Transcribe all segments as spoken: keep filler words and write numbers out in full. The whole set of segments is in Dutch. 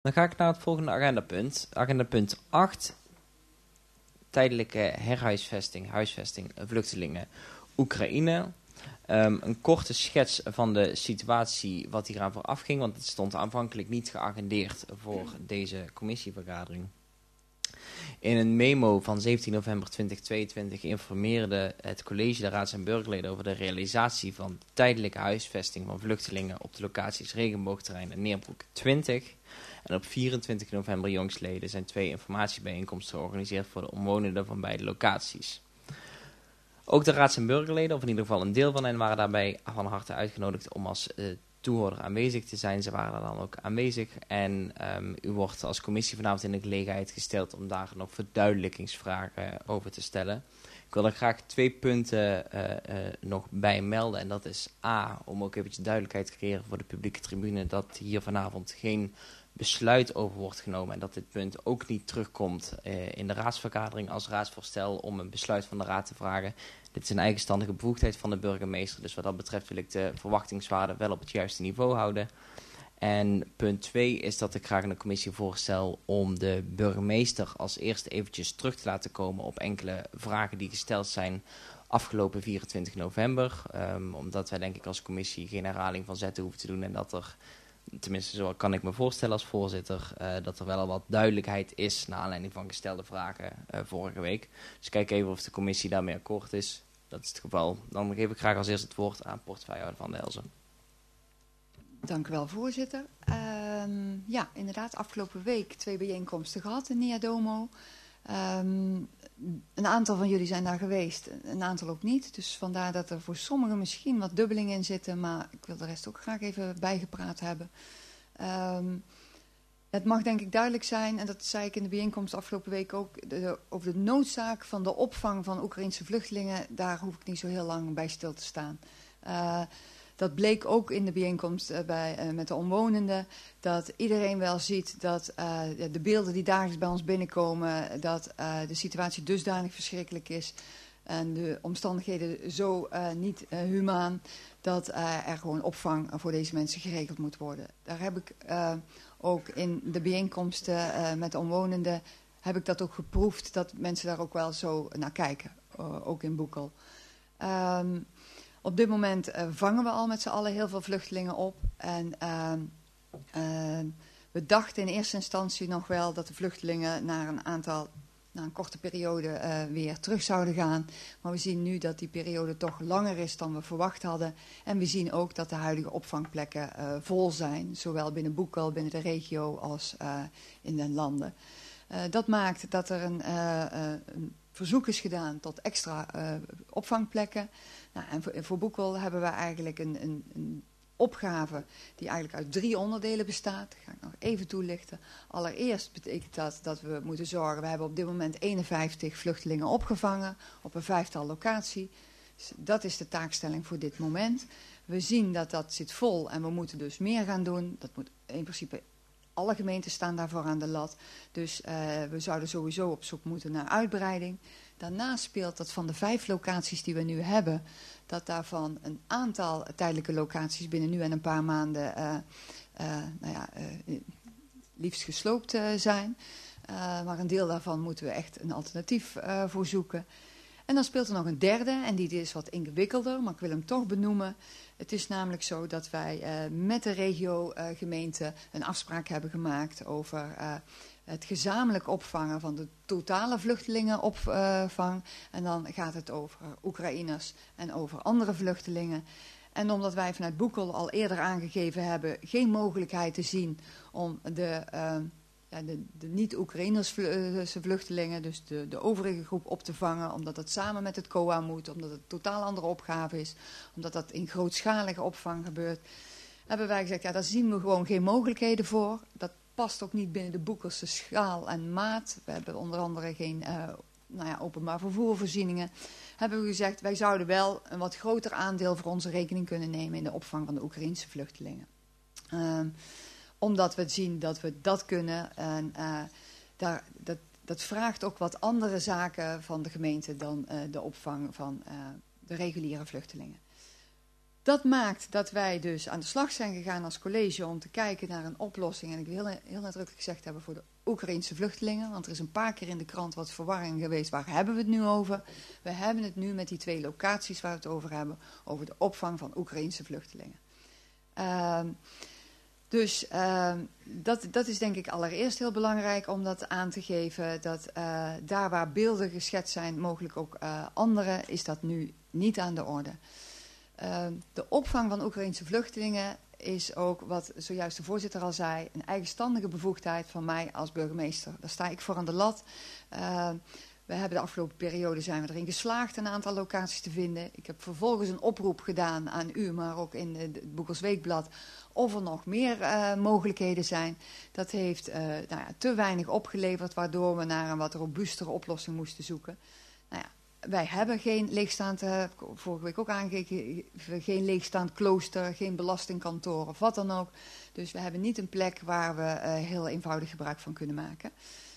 Dan ga ik naar het volgende agendapunt. Agendapunt acht. Tijdelijke herhuisvesting, huisvesting, vluchtelingen, Oekraïne. Um, een korte schets van de situatie wat hieraan vooraf ging, want het stond aanvankelijk niet geagendeerd voor deze commissievergadering. In een memo van zeventien november tweeduizend tweeëntwintig informeerde het college de raads- en burgerleden over de realisatie van tijdelijke huisvesting van vluchtelingen op de locaties Regenboogterrein en Neerbroek twintig. En op vierentwintig november jongstleden zijn twee informatiebijeenkomsten georganiseerd voor de omwonenden van beide locaties. Ook de raads- en burgerleden, of in ieder geval een deel van hen, waren daarbij van harte uitgenodigd om als uh, toehoorder aanwezig te zijn. Ze waren daar dan ook aanwezig en um, u wordt als commissie vanavond in de gelegenheid gesteld om daar nog verduidelijkingsvragen over te stellen. Ik wil er graag twee punten uh, uh, nog bij melden en dat is A, om ook eventjes duidelijkheid te creëren voor de publieke tribune, dat hier vanavond geen besluit over wordt genomen en dat dit punt ook niet terugkomt uh, in de raadsvergadering als raadsvoorstel om een besluit van de raad te vragen. Dit is een eigenstandige bevoegdheid van de burgemeester, dus wat dat betreft wil ik de verwachtingswaarde wel op het juiste niveau houden. En punt twee is dat ik graag aan de commissie voorstel om de burgemeester als eerste eventjes terug te laten komen op enkele vragen die gesteld zijn afgelopen vierentwintig november. Um, omdat wij denk ik als commissie geen herhaling van zetten hoeven te doen en dat er, tenminste zo kan ik me voorstellen als voorzitter, uh, dat er wel al wat duidelijkheid is naar aanleiding van gestelde vragen uh, vorige week. Dus kijk even of de commissie daarmee akkoord is. Dat is het geval. Dan geef ik graag als eerst het woord aan portefeuillehouder Van Delzen. Dank u wel, voorzitter. Um, ja, inderdaad, afgelopen week twee bijeenkomsten gehad in Neadomo. Um, een aantal van jullie zijn daar geweest, een aantal ook niet. Dus vandaar dat er voor sommigen misschien wat dubbelingen in zitten, maar ik wil de rest ook graag even bijgepraat hebben. Um, het mag denk ik duidelijk zijn, en dat zei ik in de bijeenkomst afgelopen week ook, de, over de noodzaak van de opvang van Oekraïnse vluchtelingen, daar hoef ik niet zo heel lang bij stil te staan. Uh, Dat bleek ook in de bijeenkomst uh, bij, uh, met de omwonenden. Dat iedereen wel ziet dat uh, de beelden die dagelijks bij ons binnenkomen, dat uh, de situatie dusdanig verschrikkelijk is. En de omstandigheden zo uh, niet uh, humaan, dat uh, er gewoon opvang voor deze mensen geregeld moet worden. Daar heb ik uh, ook in de bijeenkomsten uh, met de omwonenden, heb ik dat ook geproefd, dat mensen daar ook wel zo naar kijken. Uh, ook in Boekel. Um, Op dit moment uh, vangen we al met z'n allen heel veel vluchtelingen op. En uh, uh, we dachten in eerste instantie nog wel dat de vluchtelingen naar een aantal, na een korte periode uh, weer terug zouden gaan. Maar we zien nu dat die periode toch langer is dan we verwacht hadden. En we zien ook dat de huidige opvangplekken uh, vol zijn. Zowel binnen Boekel, binnen de regio als uh, in de landen. Uh, dat maakt dat er een, uh, uh, een verzoek is gedaan tot extra uh, opvangplekken. Nou, en voor, voor Boekel hebben we eigenlijk een, een, een opgave die eigenlijk uit drie onderdelen bestaat. Dat ga ik nog even toelichten. Allereerst betekent dat dat we moeten zorgen. We hebben op dit moment eenenvijftig vluchtelingen opgevangen op een vijftal locatie. Dus dat is de taakstelling voor dit moment. We zien dat dat zit vol en we moeten dus meer gaan doen. Dat moet in principe, alle gemeenten staan daarvoor aan de lat. Dus uh, we zouden sowieso op zoek moeten naar uitbreiding. Daarnaast speelt dat van de vijf locaties die we nu hebben, dat daarvan een aantal tijdelijke locaties binnen nu en een paar maanden uh, uh, nou ja, uh, liefst gesloopt uh, zijn. Uh, maar een deel daarvan moeten we echt een alternatief uh, voor zoeken. En dan speelt er nog een derde, en die is wat ingewikkelder, maar ik wil hem toch benoemen. Het is namelijk zo dat wij uh, met de regio-gemeente uh, een afspraak hebben gemaakt over Uh, het gezamenlijk opvangen van de totale vluchtelingenopvang. En dan gaat het over Oekraïners en over andere vluchtelingen. En omdat wij vanuit Boekel al eerder aangegeven hebben geen mogelijkheid te zien om de, uh, ja, de, de niet-Oekraïnerse vluchtelingen, dus de, de overige groep op te vangen, omdat dat samen met het C O A moet, omdat het een totaal andere opgave is, omdat dat in grootschalige opvang gebeurt, hebben wij gezegd, ja, daar zien we gewoon geen mogelijkheden voor. Dat past ook niet binnen de Boekelse schaal en maat. We hebben onder andere geen uh, nou ja, openbaar vervoervoorzieningen. Hebben we gezegd, wij zouden wel een wat groter aandeel voor onze rekening kunnen nemen in de opvang van de Oekraïnse vluchtelingen. Uh, omdat we zien dat we dat kunnen. En uh, daar, dat, dat vraagt ook wat andere zaken van de gemeente dan uh, de opvang van uh, de reguliere vluchtelingen. Dat maakt dat wij dus aan de slag zijn gegaan als college om te kijken naar een oplossing. En ik wil heel, heel nadrukkelijk gezegd hebben voor de Oekraïense vluchtelingen. Want er is een paar keer in de krant wat verwarring geweest. Waar hebben we het nu over? We hebben het nu met die twee locaties waar we het over hebben. Over de opvang van Oekraïense vluchtelingen. Uh, dus uh, dat, dat is denk ik allereerst heel belangrijk om dat aan te geven. Dat uh, daar waar beelden geschetst zijn, mogelijk ook uh, andere, is dat nu niet aan de orde. Uh, de opvang van Oekraïense vluchtelingen is ook, wat zojuist de voorzitter al zei, een eigenstandige bevoegdheid van mij als burgemeester. Daar sta ik voor aan de lat. Uh, we hebben de afgelopen periode zijn we erin geslaagd een aantal locaties te vinden. Ik heb vervolgens een oproep gedaan aan u, maar ook in het Boekels Weekblad, of er nog meer uh, mogelijkheden zijn. Dat heeft uh, nou ja, te weinig opgeleverd, waardoor we naar een wat robuustere oplossing moesten zoeken. Nou ja, wij hebben geen leegstaand, uh, vorige week ook aangegeven, geen leegstaand klooster, geen belastingkantoor of wat dan ook. Dus we hebben niet een plek waar we uh, heel eenvoudig gebruik van kunnen maken.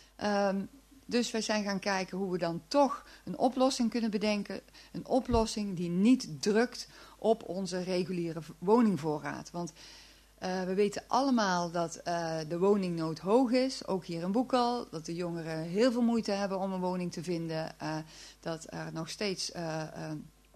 Um, dus wij zijn gaan kijken hoe we dan toch een oplossing kunnen bedenken. Een oplossing die niet drukt op onze reguliere woningvoorraad. Want uh, we weten allemaal dat uh, de woningnood hoog is, ook hier in Boekel. Dat de jongeren heel veel moeite hebben om een woning te vinden. Uh, dat er nog steeds uh, uh,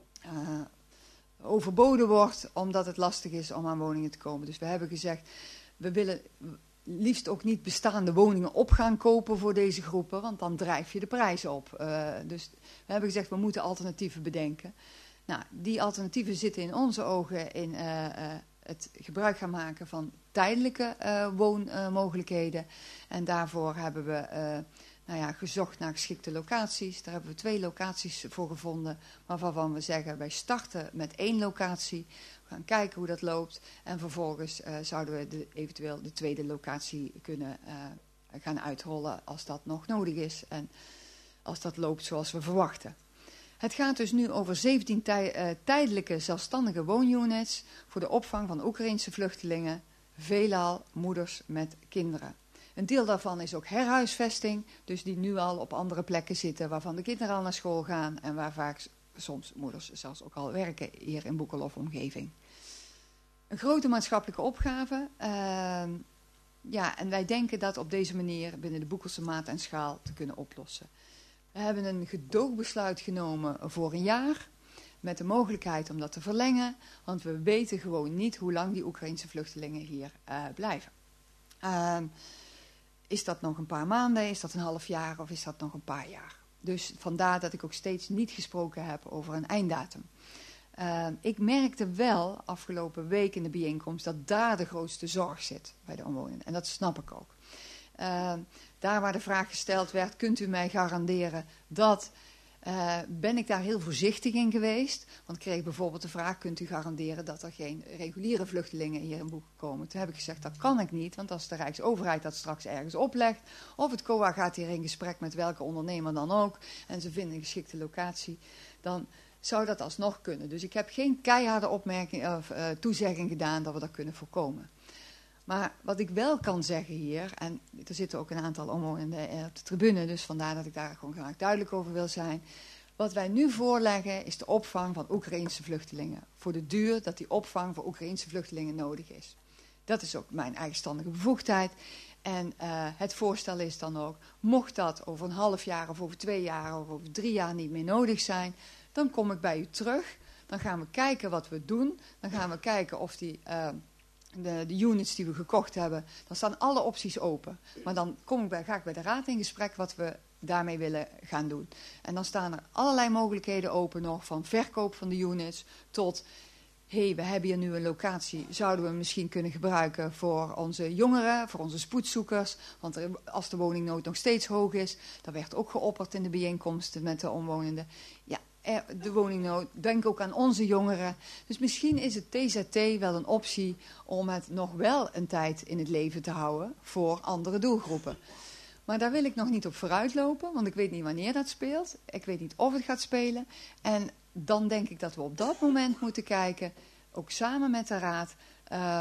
uh, overboden wordt omdat het lastig is om aan woningen te komen. Dus we hebben gezegd, we willen liefst ook niet bestaande woningen op gaan kopen voor deze groepen, want dan drijf je de prijzen op. Uh, dus we hebben gezegd, we moeten alternatieven bedenken. Nou, die alternatieven zitten in onze ogen in uh, uh, het gebruik gaan maken van tijdelijke uh, woonmogelijkheden. Uh, en daarvoor hebben we uh, nou ja, gezocht naar geschikte locaties. Daar hebben we twee locaties voor gevonden, waarvan we zeggen, wij starten met één locatie. We gaan kijken hoe dat loopt. En vervolgens uh, zouden we de, eventueel de tweede locatie kunnen uh, gaan uitrollen als dat nog nodig is. En als dat loopt zoals we verwachten. Het gaat dus nu over zeventien tij, uh, tijdelijke zelfstandige woonunits voor de opvang van Oekraïense vluchtelingen. Veelal moeders met kinderen. Een deel daarvan is ook herhuisvesting. Dus die nu al op andere plekken zitten waarvan de kinderen al naar school gaan. En waar vaak soms moeders zelfs ook al werken hier in Boekel of omgeving. Een grote maatschappelijke opgave. Uh, ja, en wij denken dat op deze manier binnen de Boekelse maat en schaal te kunnen oplossen. We hebben een gedoogbesluit genomen voor een jaar. Met de mogelijkheid om dat te verlengen. Want we weten gewoon niet hoe lang die Oekraïense vluchtelingen hier uh, blijven. Uh, is dat nog een paar maanden? Is dat een half jaar? Of is dat nog een paar jaar? Dus vandaar dat ik ook steeds niet gesproken heb over een einddatum. Uh, ik merkte wel afgelopen week in de bijeenkomst dat daar de grootste zorg zit bij de omwonenden. En dat snap ik ook. Uh, daar waar de vraag gesteld werd, kunt u mij garanderen dat... Uh, ben ik daar heel voorzichtig in geweest. Want ik kreeg bijvoorbeeld de vraag, kunt u garanderen dat er geen reguliere vluchtelingen hier in Boekel komen? Toen heb ik gezegd, dat kan ik niet, want als de Rijksoverheid dat straks ergens oplegt, of het C O A gaat hier in gesprek met welke ondernemer dan ook, en ze vinden een geschikte locatie, dan zou dat alsnog kunnen. Dus ik heb geen keiharde opmerking of uh, toezegging gedaan dat we dat kunnen voorkomen. Maar wat ik wel kan zeggen hier, en er zitten ook een aantal omwonenden op de tribune, dus vandaar dat ik daar gewoon graag duidelijk over wil zijn. Wat wij nu voorleggen is de opvang van Oekraïense vluchtelingen. Voor de duur dat die opvang voor Oekraïense vluchtelingen nodig is. Dat is ook mijn eigenstandige bevoegdheid. En uh, het voorstel is dan ook, mocht dat over een half jaar of over twee jaar of over drie jaar niet meer nodig zijn, dan kom ik bij u terug. Dan gaan we kijken wat we doen. Dan gaan we kijken of die... Uh, De, de units die we gekocht hebben, dan staan alle opties open. Maar dan kom ik bij, ga ik bij de raad in gesprek wat we daarmee willen gaan doen. En dan staan er allerlei mogelijkheden open nog, van verkoop van de units tot, hé, hey, we hebben hier nu een locatie, zouden we misschien kunnen gebruiken voor onze jongeren, voor onze spoedzoekers. Want er, als de woningnood nog steeds hoog is, dat werd ook geopperd in de bijeenkomsten met de omwonenden. Ja, de woningnood, denk ook aan onze jongeren. Dus misschien is het T Z T wel een optie om het nog wel een tijd in het leven te houden voor andere doelgroepen. Maar daar wil ik nog niet op vooruitlopen, want ik weet niet wanneer dat speelt. Ik weet niet of het gaat spelen. En dan denk ik dat we op dat moment moeten kijken, ook samen met de raad, uh,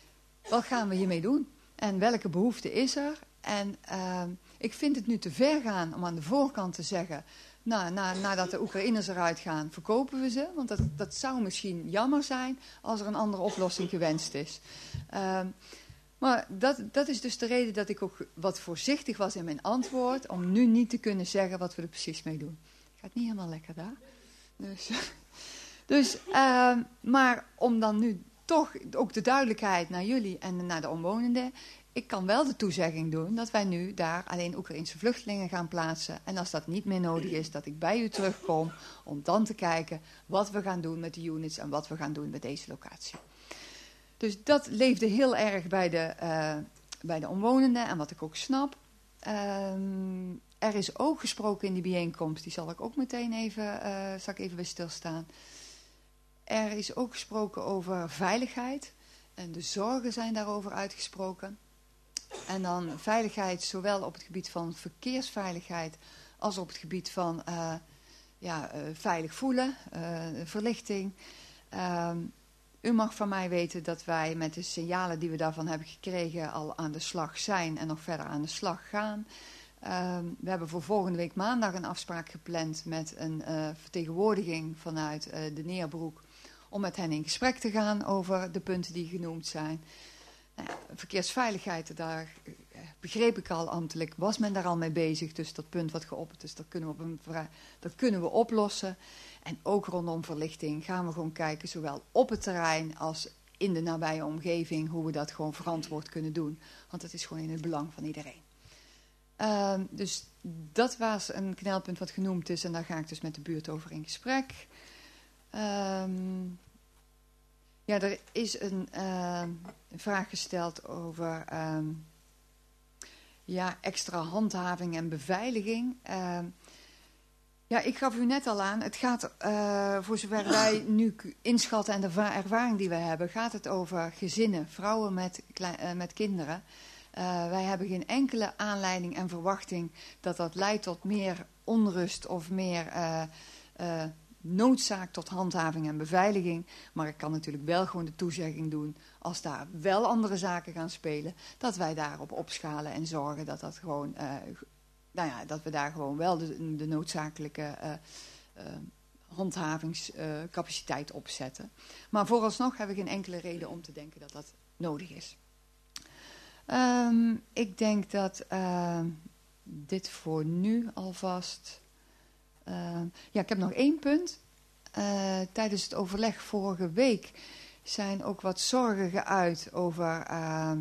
wat gaan we hiermee doen? En welke behoefte is er? En uh, ik vind het nu te ver gaan om aan de voorkant te zeggen, Nou, na, nadat de Oekraïners eruit gaan, verkopen we ze. Want dat, dat zou misschien jammer zijn als er een andere oplossing gewenst is. Um, maar dat, dat is dus de reden dat ik ook wat voorzichtig was in mijn antwoord. Om nu niet te kunnen zeggen wat we er precies mee doen. Gaat niet helemaal lekker daar. Dus, dus uh, maar om dan nu toch ook de duidelijkheid naar jullie en naar de omwonenden. Ik kan wel de toezegging doen dat wij nu daar alleen Oekraïnse vluchtelingen gaan plaatsen. En als dat niet meer nodig is, dat ik bij u terugkom om dan te kijken wat we gaan doen met de units en wat we gaan doen met deze locatie. Dus dat leefde heel erg bij de, uh, bij de omwonenden en wat ik ook snap. Um, er is ook gesproken in die bijeenkomst, die zal ik ook meteen even, uh, zal ik even bij stilstaan. Er is ook gesproken over veiligheid en de zorgen zijn daarover uitgesproken. En dan veiligheid zowel op het gebied van verkeersveiligheid als op het gebied van uh, ja, uh, veilig voelen, uh, verlichting. Uh, u mag van mij weten dat wij met de signalen die we daarvan hebben gekregen al aan de slag zijn en nog verder aan de slag gaan. Uh, we hebben voor volgende week maandag een afspraak gepland met een uh, vertegenwoordiging vanuit uh, de Neerbroek om met hen in gesprek te gaan over de punten die genoemd zijn. Nou ja, verkeersveiligheid, daar begreep ik al ambtelijk, was men daar al mee bezig. Dus dat punt wat geopperd is, dat kunnen we, op een, dat kunnen we oplossen. En ook rondom verlichting gaan we gewoon kijken, zowel op het terrein als in de nabije omgeving, hoe we dat gewoon verantwoord kunnen doen. Want het is gewoon in het belang van iedereen. Uh, dus dat was een knelpunt wat genoemd is en daar ga ik dus met de buurt over in gesprek. Um, ja, er is een uh, vraag gesteld over um, ja, extra handhaving en beveiliging. Uh, ja, ik gaf u net al aan, het gaat, uh, voor zover wij nu inschatten en de ervaring die we hebben, gaat het over gezinnen, vrouwen met, uh, met kinderen. Uh, wij hebben geen enkele aanleiding en verwachting dat dat leidt tot meer onrust of meer uh, uh, noodzaak tot handhaving en beveiliging. Maar ik kan natuurlijk wel gewoon de toezegging doen, als daar wel andere zaken gaan spelen, dat wij daarop opschalen en zorgen dat dat gewoon, uh, nou ja, dat we daar gewoon wel de, de noodzakelijke uh, uh, handhavingscapaciteit uh, opzetten. Maar vooralsnog hebben we geen enkele reden om te denken dat dat nodig is. Um, ik denk dat uh, dit voor nu alvast... Uh, ja, ik heb nog één punt. Uh, tijdens het overleg vorige week zijn ook wat zorgen geuit over... Uh,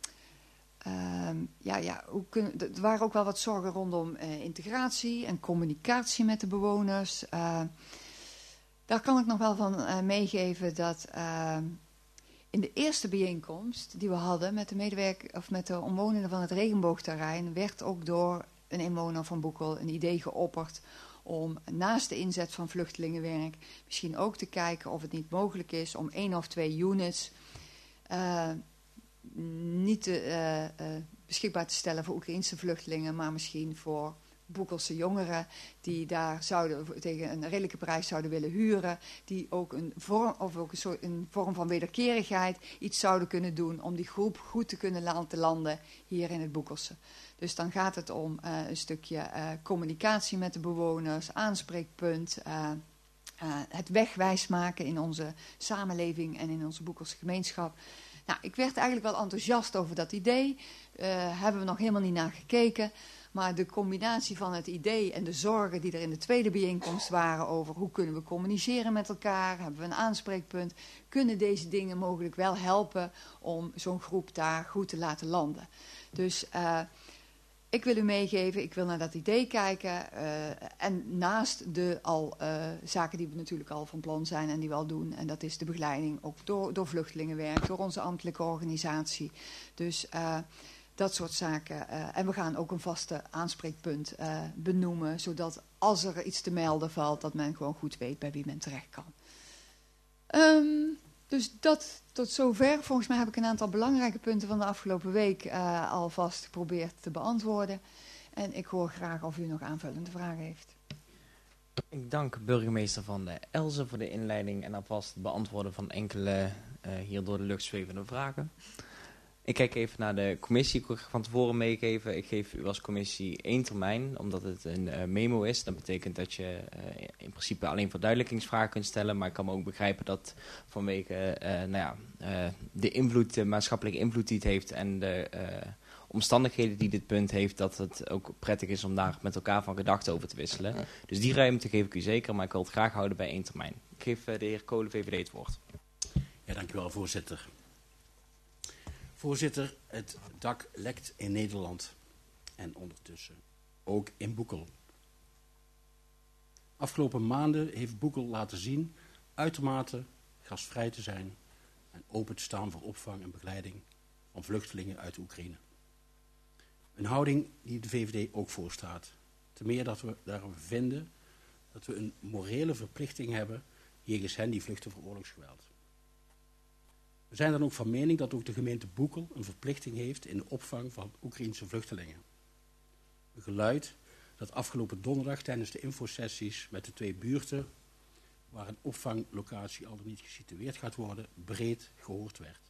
uh, ja, ja, hoe kun, er waren ook wel wat zorgen rondom uh, integratie en communicatie met de bewoners. Uh, daar kan ik nog wel van uh, meegeven dat... Uh, In de eerste bijeenkomst die we hadden met de medewerker of met de omwonenden van het regenboogterrein werd ook door een inwoner van Boekel een idee geopperd om naast de inzet van vluchtelingenwerk misschien ook te kijken of het niet mogelijk is om één of twee units uh, niet te, uh, uh, beschikbaar te stellen voor Oekraïnse vluchtelingen, maar misschien voor Boekelse jongeren die daar zouden tegen een redelijke prijs zouden willen huren, die ook een vorm, of ook een, soort, een vorm van wederkerigheid iets zouden kunnen doen om die groep goed te kunnen laten landen hier in het Boekelse. Dus dan gaat het om uh, een stukje uh, communicatie met de bewoners, aanspreekpunt, uh, uh, het wegwijs maken in onze samenleving en in onze Boekelse gemeenschap. Nou, ik werd eigenlijk wel enthousiast over dat idee. Uh, hebben we nog helemaal niet naar gekeken. Maar de combinatie van het idee en de zorgen die er in de tweede bijeenkomst waren over hoe kunnen we communiceren met elkaar, hebben we een aanspreekpunt, kunnen deze dingen mogelijk wel helpen om zo'n groep daar goed te laten landen. Dus uh, ik wil u meegeven, ik wil naar dat idee kijken uh, en naast de al uh, zaken die we natuurlijk al van plan zijn en die we al doen, en dat is de begeleiding ook door, door vluchtelingenwerk, door onze ambtelijke organisatie. Dus... Uh, Dat soort zaken. Uh, en we gaan ook een vaste aanspreekpunt uh, benoemen, zodat als er iets te melden valt, dat men gewoon goed weet bij wie men terecht kan. Um, dus dat tot zover. Volgens mij heb ik een aantal belangrijke punten van de afgelopen week uh, alvast geprobeerd te beantwoorden. En ik hoor graag of u nog aanvullende vragen heeft. Ik dank burgemeester Van der Elzen voor de inleiding en alvast het beantwoorden van enkele uh, hier door de lucht zwevende vragen. Ik kijk even naar de commissie. Ik wil van tevoren meegeven. Ik geef u als commissie één termijn, omdat het een uh, memo is. Dat betekent dat je uh, in principe alleen verduidelijkingsvragen kunt stellen. Maar ik kan me ook begrijpen dat vanwege uh, nou ja, uh, de invloed, de maatschappelijke invloed die het heeft en de uh, omstandigheden die dit punt heeft, dat het ook prettig is om daar met elkaar van gedachten over te wisselen. Dus die ruimte geef ik u zeker, maar ik wil het graag houden bij één termijn. Ik geef uh, de heer Kolen, V V D, het woord. Ja, dank u wel, voorzitter. Voorzitter, het dak lekt in Nederland en ondertussen ook in Boekel. Afgelopen maanden heeft Boekel laten zien uitermate gastvrij te zijn en open te staan voor opvang en begeleiding van vluchtelingen uit Oekraïne. Een houding die de V V D ook voorstaat. Ten meer dat we daarom vinden dat we een morele verplichting hebben jegens hen die vluchten voor oorlogsgeweld. We zijn dan ook van mening dat ook de gemeente Boekel een verplichting heeft in de opvang van Oekraïense vluchtelingen. Een geluid dat afgelopen donderdag tijdens de infosessies met de twee buurten, waar een opvanglocatie al dan niet gesitueerd gaat worden, breed gehoord werd.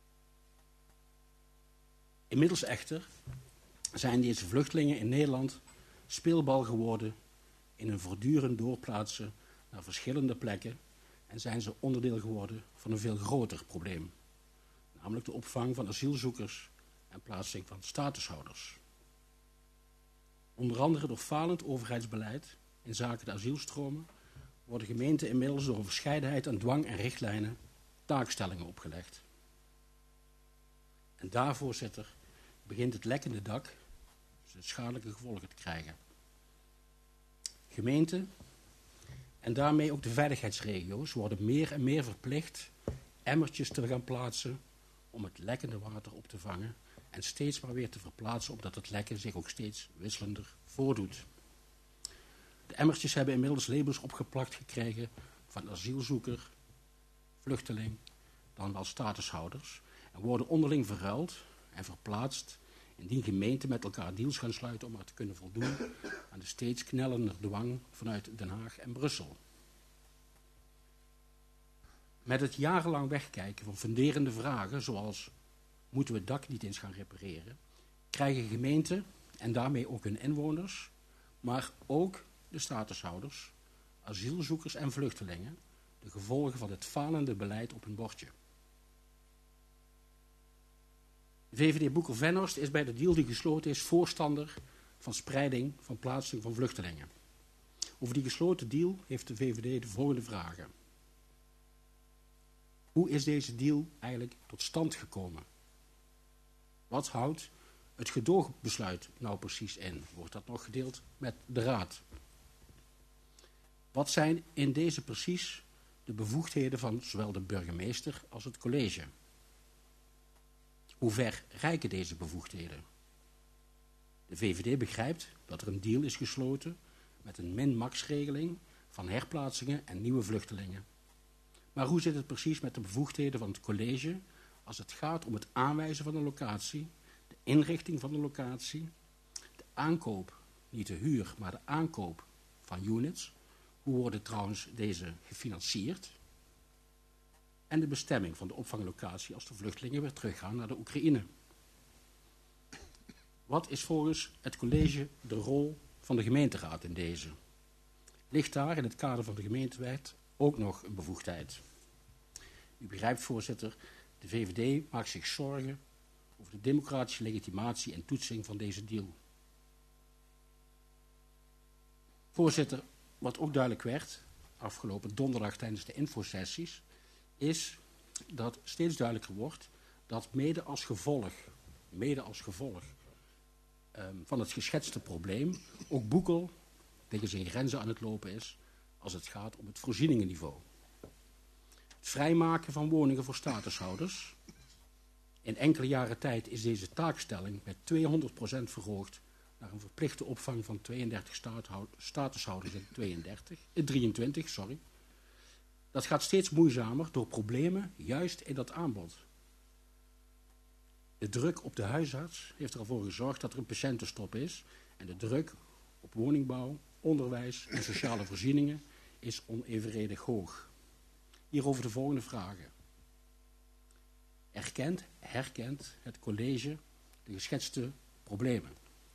Inmiddels echter zijn deze vluchtelingen in Nederland speelbal geworden in een voortdurend doorplaatsen naar verschillende plekken en zijn ze onderdeel geworden van een veel groter probleem, namelijk de opvang van asielzoekers en plaatsing van statushouders. Onder andere door falend overheidsbeleid in zaken de asielstromen worden gemeenten inmiddels door een verscheidenheid aan dwang en richtlijnen taakstellingen opgelegd. En daar, voorzitter, begint het lekkende dak zijn schadelijke gevolgen te krijgen. Gemeenten en daarmee ook de veiligheidsregio's worden meer en meer verplicht emmertjes te gaan plaatsen om het lekkende water op te vangen en steeds maar weer te verplaatsen, omdat het lekken zich ook steeds wisselender voordoet. De emmertjes hebben inmiddels labels opgeplakt gekregen van asielzoeker, vluchteling, dan wel statushouders en worden onderling verruild en verplaatst indien gemeenten met elkaar deals gaan sluiten om maar te kunnen voldoen aan de steeds knellender dwang vanuit Den Haag en Brussel. Met het jarenlang wegkijken van funderende vragen zoals moeten we het dak niet eens gaan repareren, krijgen gemeenten en daarmee ook hun inwoners, maar ook de statushouders, asielzoekers en vluchtelingen de gevolgen van het falende beleid op hun bordje. De V V D Boekel-Venhorst is bij de deal die gesloten is voorstander van spreiding van plaatsing van vluchtelingen. Over die gesloten deal heeft de V V D de volgende vragen. Hoe is deze deal eigenlijk tot stand gekomen? Wat houdt het gedoogbesluit nou precies in? Wordt dat nog gedeeld met de Raad? Wat zijn in deze precies de bevoegdheden van zowel de burgemeester als het college? Hoe ver reiken deze bevoegdheden? De V V D begrijpt dat er een deal is gesloten met een min-max-regeling van herplaatsingen en nieuwe vluchtelingen. Maar hoe zit het precies met de bevoegdheden van het college als het gaat om het aanwijzen van een locatie, de inrichting van de locatie, de aankoop, niet de huur, maar de aankoop van units? Hoe worden trouwens deze gefinancierd? En de bestemming van de opvanglocatie als de vluchtelingen weer teruggaan naar de Oekraïne. Wat is volgens het college de rol van de gemeenteraad in deze? Ligt daar in het kader van de gemeentewet ook nog een bevoegdheid? U begrijpt, voorzitter, de V V D maakt zich zorgen over de democratische legitimatie en toetsing van deze deal. Voorzitter, wat ook duidelijk werd afgelopen donderdag tijdens de infosessies, is dat steeds duidelijker wordt dat mede als gevolg, mede als gevolg um, van het geschetste probleem ook Boekel tegen zijn grenzen aan het lopen is als het gaat om het voorzieningenniveau. Het vrijmaken van woningen voor statushouders. In enkele jaren tijd is deze taakstelling met tweehonderd procent verhoogd naar een verplichte opvang van tweeëndertig statushouders in tweeëndertig, eh, drieëntwintig. Sorry. Dat gaat steeds moeizamer door problemen juist in dat aanbod. De druk op de huisarts heeft ervoor gezorgd dat er een patiëntenstop is en de druk op woningbouw, onderwijs en sociale voorzieningen is onevenredig hoog. Hierover de volgende vragen. Erkent, herkent het college de geschetste problemen?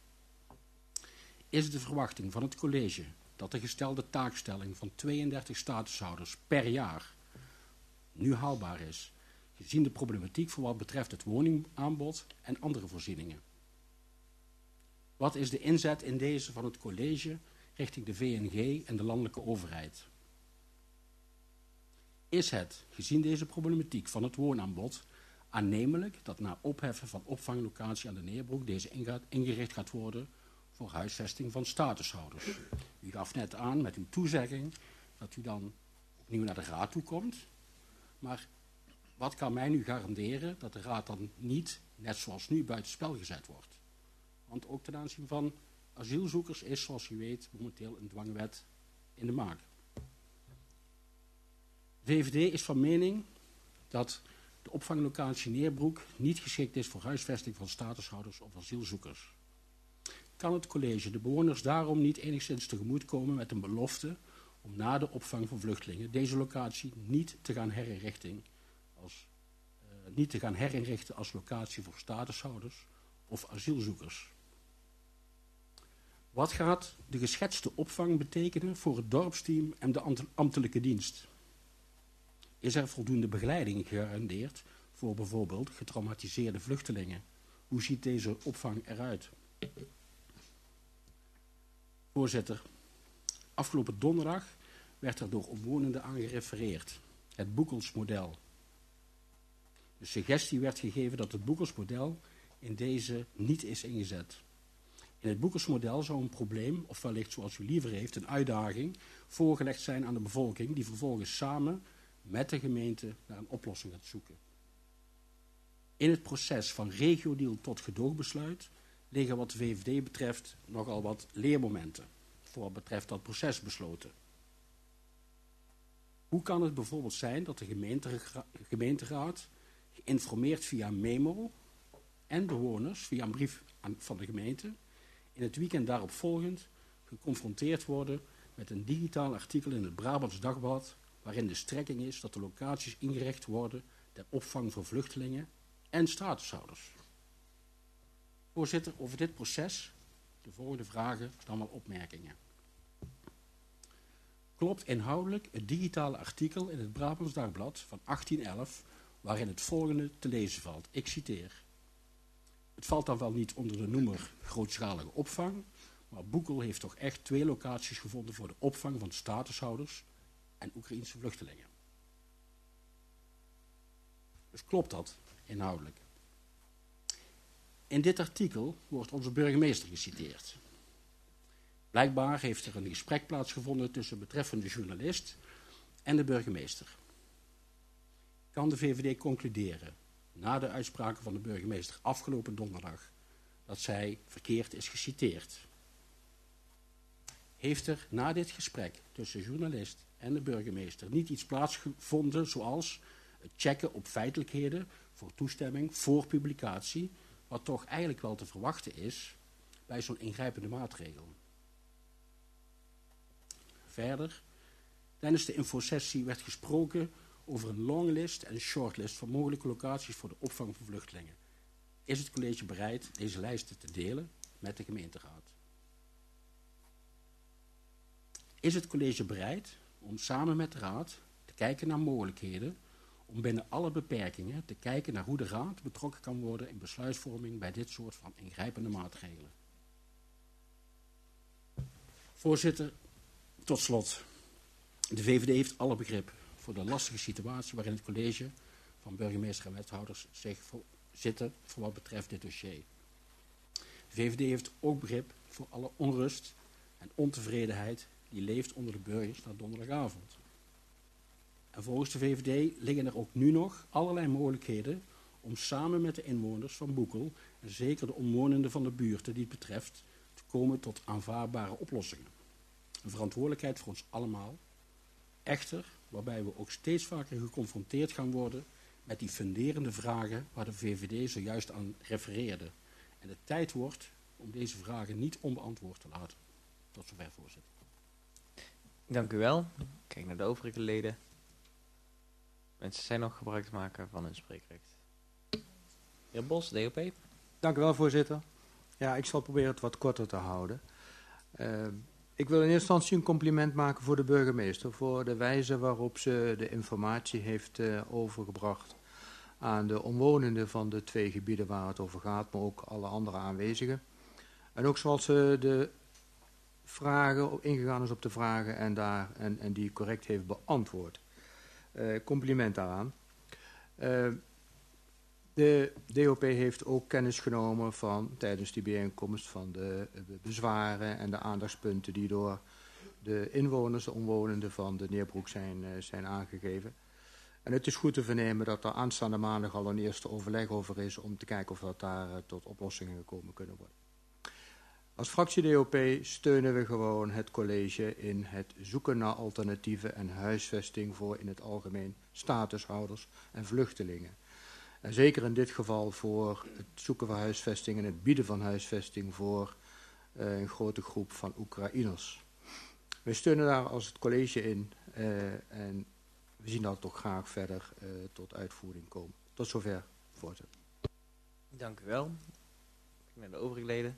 Is de verwachting van het college dat de gestelde taakstelling van tweeëndertig statushouders per jaar nu haalbaar is, gezien de problematiek voor wat betreft het woningaanbod en andere voorzieningen? Wat is de inzet in deze van het college richting de V N G en de landelijke overheid? Is het, gezien deze problematiek van het woonaanbod, aannemelijk dat na opheffen van opvanglocatie aan de Neerbroek deze ingaat, ingericht gaat worden voor huisvesting van statushouders? U gaf net aan met uw toezegging dat u dan opnieuw naar de raad toe komt. Maar wat kan mij nu garanderen dat de raad dan niet, net zoals nu, buitenspel gezet wordt? Want ook ten aanzien van asielzoekers is, zoals u weet, momenteel een dwangwet in de maak. De V V D is van mening dat de opvanglocatie Neerbroek niet geschikt is voor huisvesting van statushouders of asielzoekers. Kan het college de bewoners daarom niet enigszins tegemoetkomen met een belofte om na de opvang van vluchtelingen deze locatie niet te gaan herinrichten als, uh, niet te gaan herinrichten als locatie voor statushouders of asielzoekers? Wat gaat de geschetste opvang betekenen voor het dorpsteam en de ambtelijke dienst? Is er voldoende begeleiding gegarandeerd voor bijvoorbeeld getraumatiseerde vluchtelingen? Hoe ziet deze opvang eruit? Voorzitter, afgelopen donderdag werd er door omwonenden aan gerefereerd. Het Boekelsmodel. De suggestie werd gegeven dat het Boekelsmodel in deze niet is ingezet. In het Boekelsmodel zou een probleem, of wellicht zoals u liever heeft, een uitdaging, voorgelegd zijn aan de bevolking, die vervolgens samen met de gemeente naar een oplossing gaat zoeken. In het proces van regiodeal tot gedoogbesluit liggen wat de V V D betreft nogal wat leermomenten, voor wat betreft dat proces besloten. Hoe kan het bijvoorbeeld zijn dat de gemeenteraad, geïnformeerd via memo, en bewoners via een brief aan, van de gemeente, in het weekend daarop volgend geconfronteerd worden met een digitaal artikel in het Brabants Dagblad, waarin de strekking is dat de locaties ingericht worden ter opvang voor vluchtelingen en statushouders? Voorzitter, over dit proces de volgende vragen, dan wel opmerkingen. Klopt inhoudelijk het digitale artikel in het Brabants Dagblad van achttien elf, waarin het volgende te lezen valt? Ik citeer. Het valt dan wel niet onder de noemer grootschalige opvang, maar Boekel heeft toch echt twee locaties gevonden voor de opvang van statushouders en Oekraïense vluchtelingen. Dus klopt dat inhoudelijk? In dit artikel wordt onze burgemeester geciteerd. Blijkbaar heeft er een gesprek plaatsgevonden tussen betreffende journalist en de burgemeester. Kan de V V D concluderen, na de uitspraken van de burgemeester afgelopen donderdag, dat zij verkeerd is geciteerd? Heeft er na dit gesprek tussen journalist en de burgemeester niet iets plaatsgevonden zoals het checken op feitelijkheden voor toestemming voor publicatie, wat toch eigenlijk wel te verwachten is bij zo'n ingrijpende maatregel? Verder, tijdens de infosessie werd gesproken over een longlist en een shortlist van mogelijke locaties voor de opvang van vluchtelingen. Is het college bereid deze lijsten te delen met de gemeenteraad? Is het college bereid om samen met de raad te kijken naar mogelijkheden om binnen alle beperkingen te kijken naar hoe de raad betrokken kan worden in besluitvorming bij dit soort van ingrijpende maatregelen? Voorzitter, tot slot. De V V D heeft alle begrip voor de lastige situatie waarin het college van burgemeester en wethouders zich voor zitten voor wat betreft dit dossier. De V V D heeft ook begrip voor alle onrust en ontevredenheid die leeft onder de burgers na donderdagavond. En volgens de V V D liggen er ook nu nog allerlei mogelijkheden om samen met de inwoners van Boekel en zeker de omwonenden van de buurten die het betreft te komen tot aanvaardbare oplossingen. Een verantwoordelijkheid voor ons allemaal. Echter, waarbij we ook steeds vaker geconfronteerd gaan worden met die funderende vragen waar de V V D zojuist aan refereerde. En de tijd wordt om deze vragen niet onbeantwoord te laten. Tot zover, voorzitter. Dank u wel. Kijk naar de overige leden. Mensen zijn nog gebruik te maken van hun spreekrecht. Heer Bos, D O P. Dank u wel, voorzitter. Ja, ik zal proberen het wat korter te houden. Uh, ik wil in eerste instantie een compliment maken voor de burgemeester, voor de wijze waarop ze de informatie heeft uh, overgebracht aan de omwonenden van de twee gebieden waar het over gaat, maar ook alle andere aanwezigen. En ook zoals ze de vragen, ingegaan is op de vragen en, daar, en, en die correct heeft beantwoord. Uh, compliment daaraan. Uh, de D O P heeft ook kennis genomen van, tijdens die bijeenkomst, van de bezwaren en de aandachtspunten die door de inwoners, de omwonenden van de Neerbroek zijn, uh, zijn aangegeven. En het is goed te vernemen dat er aanstaande maandag al een eerste overleg over is om te kijken of dat daar uh, tot oplossingen gekomen kunnen worden. Als fractie D O P steunen we gewoon het college in het zoeken naar alternatieven en huisvesting voor in het algemeen statushouders en vluchtelingen. En zeker in dit geval voor het zoeken van huisvesting en het bieden van huisvesting voor uh, een grote groep van Oekraïners. We steunen daar als het college in uh, en we zien dat toch graag verder uh, tot uitvoering komen. Tot zover, voorzitter. Dank u wel. Naar de overige leden.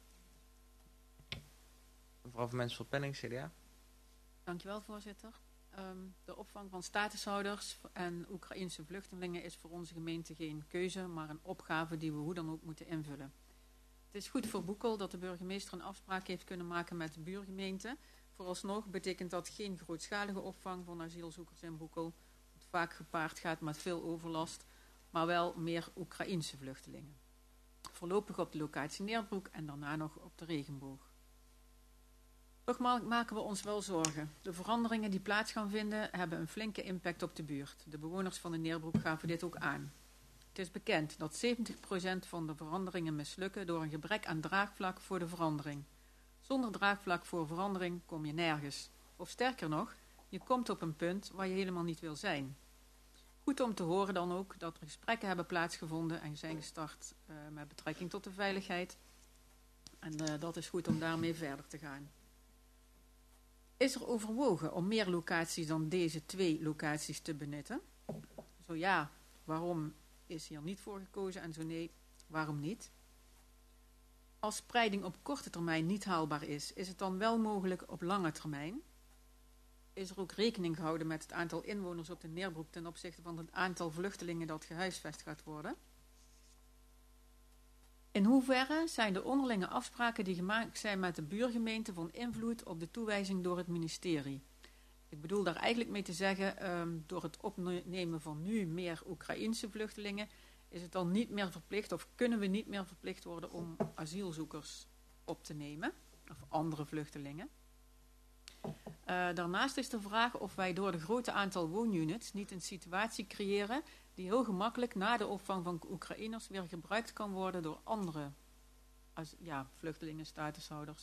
Mevrouw van Mensveld-Penning, C D A. Dankjewel, voorzitter. Um, de opvang van statushouders en Oekraïense vluchtelingen is voor onze gemeente geen keuze, maar een opgave die we hoe dan ook moeten invullen. Het is goed voor Boekel dat de burgemeester een afspraak heeft kunnen maken met de buurgemeente. Vooralsnog betekent dat geen grootschalige opvang van asielzoekers in Boekel, wat vaak gepaard gaat met veel overlast, maar wel meer Oekraïense vluchtelingen. Voorlopig op de locatie Neerbroek en daarna nog op de Regenboog. Toch maken we ons wel zorgen. De veranderingen die plaats gaan vinden hebben een flinke impact op de buurt. De bewoners van de Neerbroek gaven dit ook aan. Het is bekend dat zeventig procent van de veranderingen mislukken door een gebrek aan draagvlak voor de verandering. Zonder draagvlak voor verandering kom je nergens. Of sterker nog, je komt op een punt waar je helemaal niet wil zijn. Goed om te horen dan ook dat er gesprekken hebben plaatsgevonden en zijn gestart uh, met betrekking tot de veiligheid. En uh, dat is goed om daarmee verder te gaan. Is er overwogen om meer locaties dan deze twee locaties te benutten? Zo ja, waarom is hier niet voor gekozen en zo nee, waarom niet? Als spreiding op korte termijn niet haalbaar is, is het dan wel mogelijk op lange termijn? Is er ook rekening gehouden met het aantal inwoners op de Neerbroek ten opzichte van het aantal vluchtelingen dat gehuisvest gaat worden? In hoeverre zijn de onderlinge afspraken die gemaakt zijn met de buurgemeente van invloed op de toewijzing door het ministerie? Ik bedoel daar eigenlijk mee te zeggen, um, door het opnemen van nu meer Oekraïense vluchtelingen, is het dan niet meer verplicht of kunnen we niet meer verplicht worden om asielzoekers op te nemen of andere vluchtelingen? Uh, daarnaast is de vraag of wij door de grote aantal woonunits niet een situatie creëren die heel gemakkelijk na de opvang van Oekraïners weer gebruikt kan worden door andere als, ja, vluchtelingen, statushouders.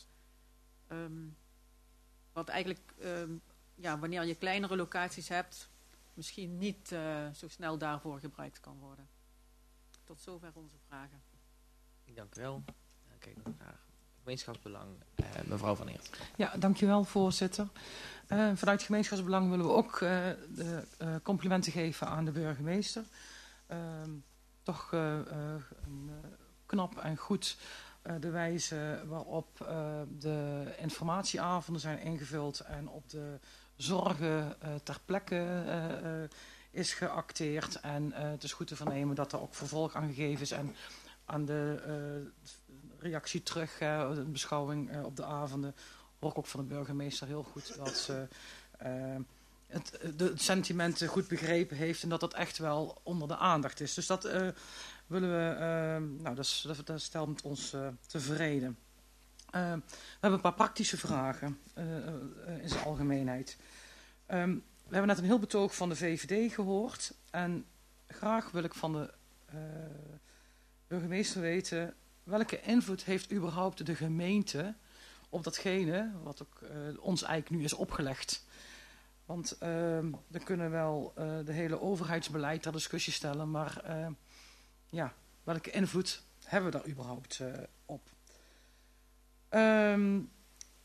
Um, wat eigenlijk, um, ja, wanneer je kleinere locaties hebt, misschien niet uh, zo snel daarvoor gebruikt kan worden. Tot zover onze vragen. Dank u wel. Kijk nog graag. Gemeenschapsbelang, uh, mevrouw Van Eert. Ja, dankjewel voorzitter. Uh, vanuit gemeenschapsbelang willen we ook uh, de uh, complimenten geven aan de burgemeester. Uh, toch uh, uh, een, uh, knap en goed uh, de wijze waarop uh, de informatieavonden zijn ingevuld en op de zorgen uh, ter plekke uh, uh, is geacteerd. En uh, het is goed te vernemen dat er ook vervolg aan gegeven is en aan de uh, reactie terug, uh, de beschouwing uh, op de avonden, hoor ik ook van de burgemeester heel goed dat ze uh, het, de, het sentiment goed begrepen heeft en dat dat echt wel onder de aandacht is. Dus dat uh, willen we, uh, nou dat, dat, dat stelt ons uh, tevreden. Uh, we hebben een paar praktische vragen uh, uh, in zijn algemeenheid. Um, we hebben net een heel betoog van de V V D gehoord en graag wil ik van de uh, burgemeester weten, welke invloed heeft überhaupt de gemeente op datgene wat ook uh, ons eigenlijk nu is opgelegd? Want uh, we kunnen wel uh, de hele overheidsbeleid ter discussie stellen, maar uh, ja, welke invloed hebben we daar überhaupt uh, op? Um,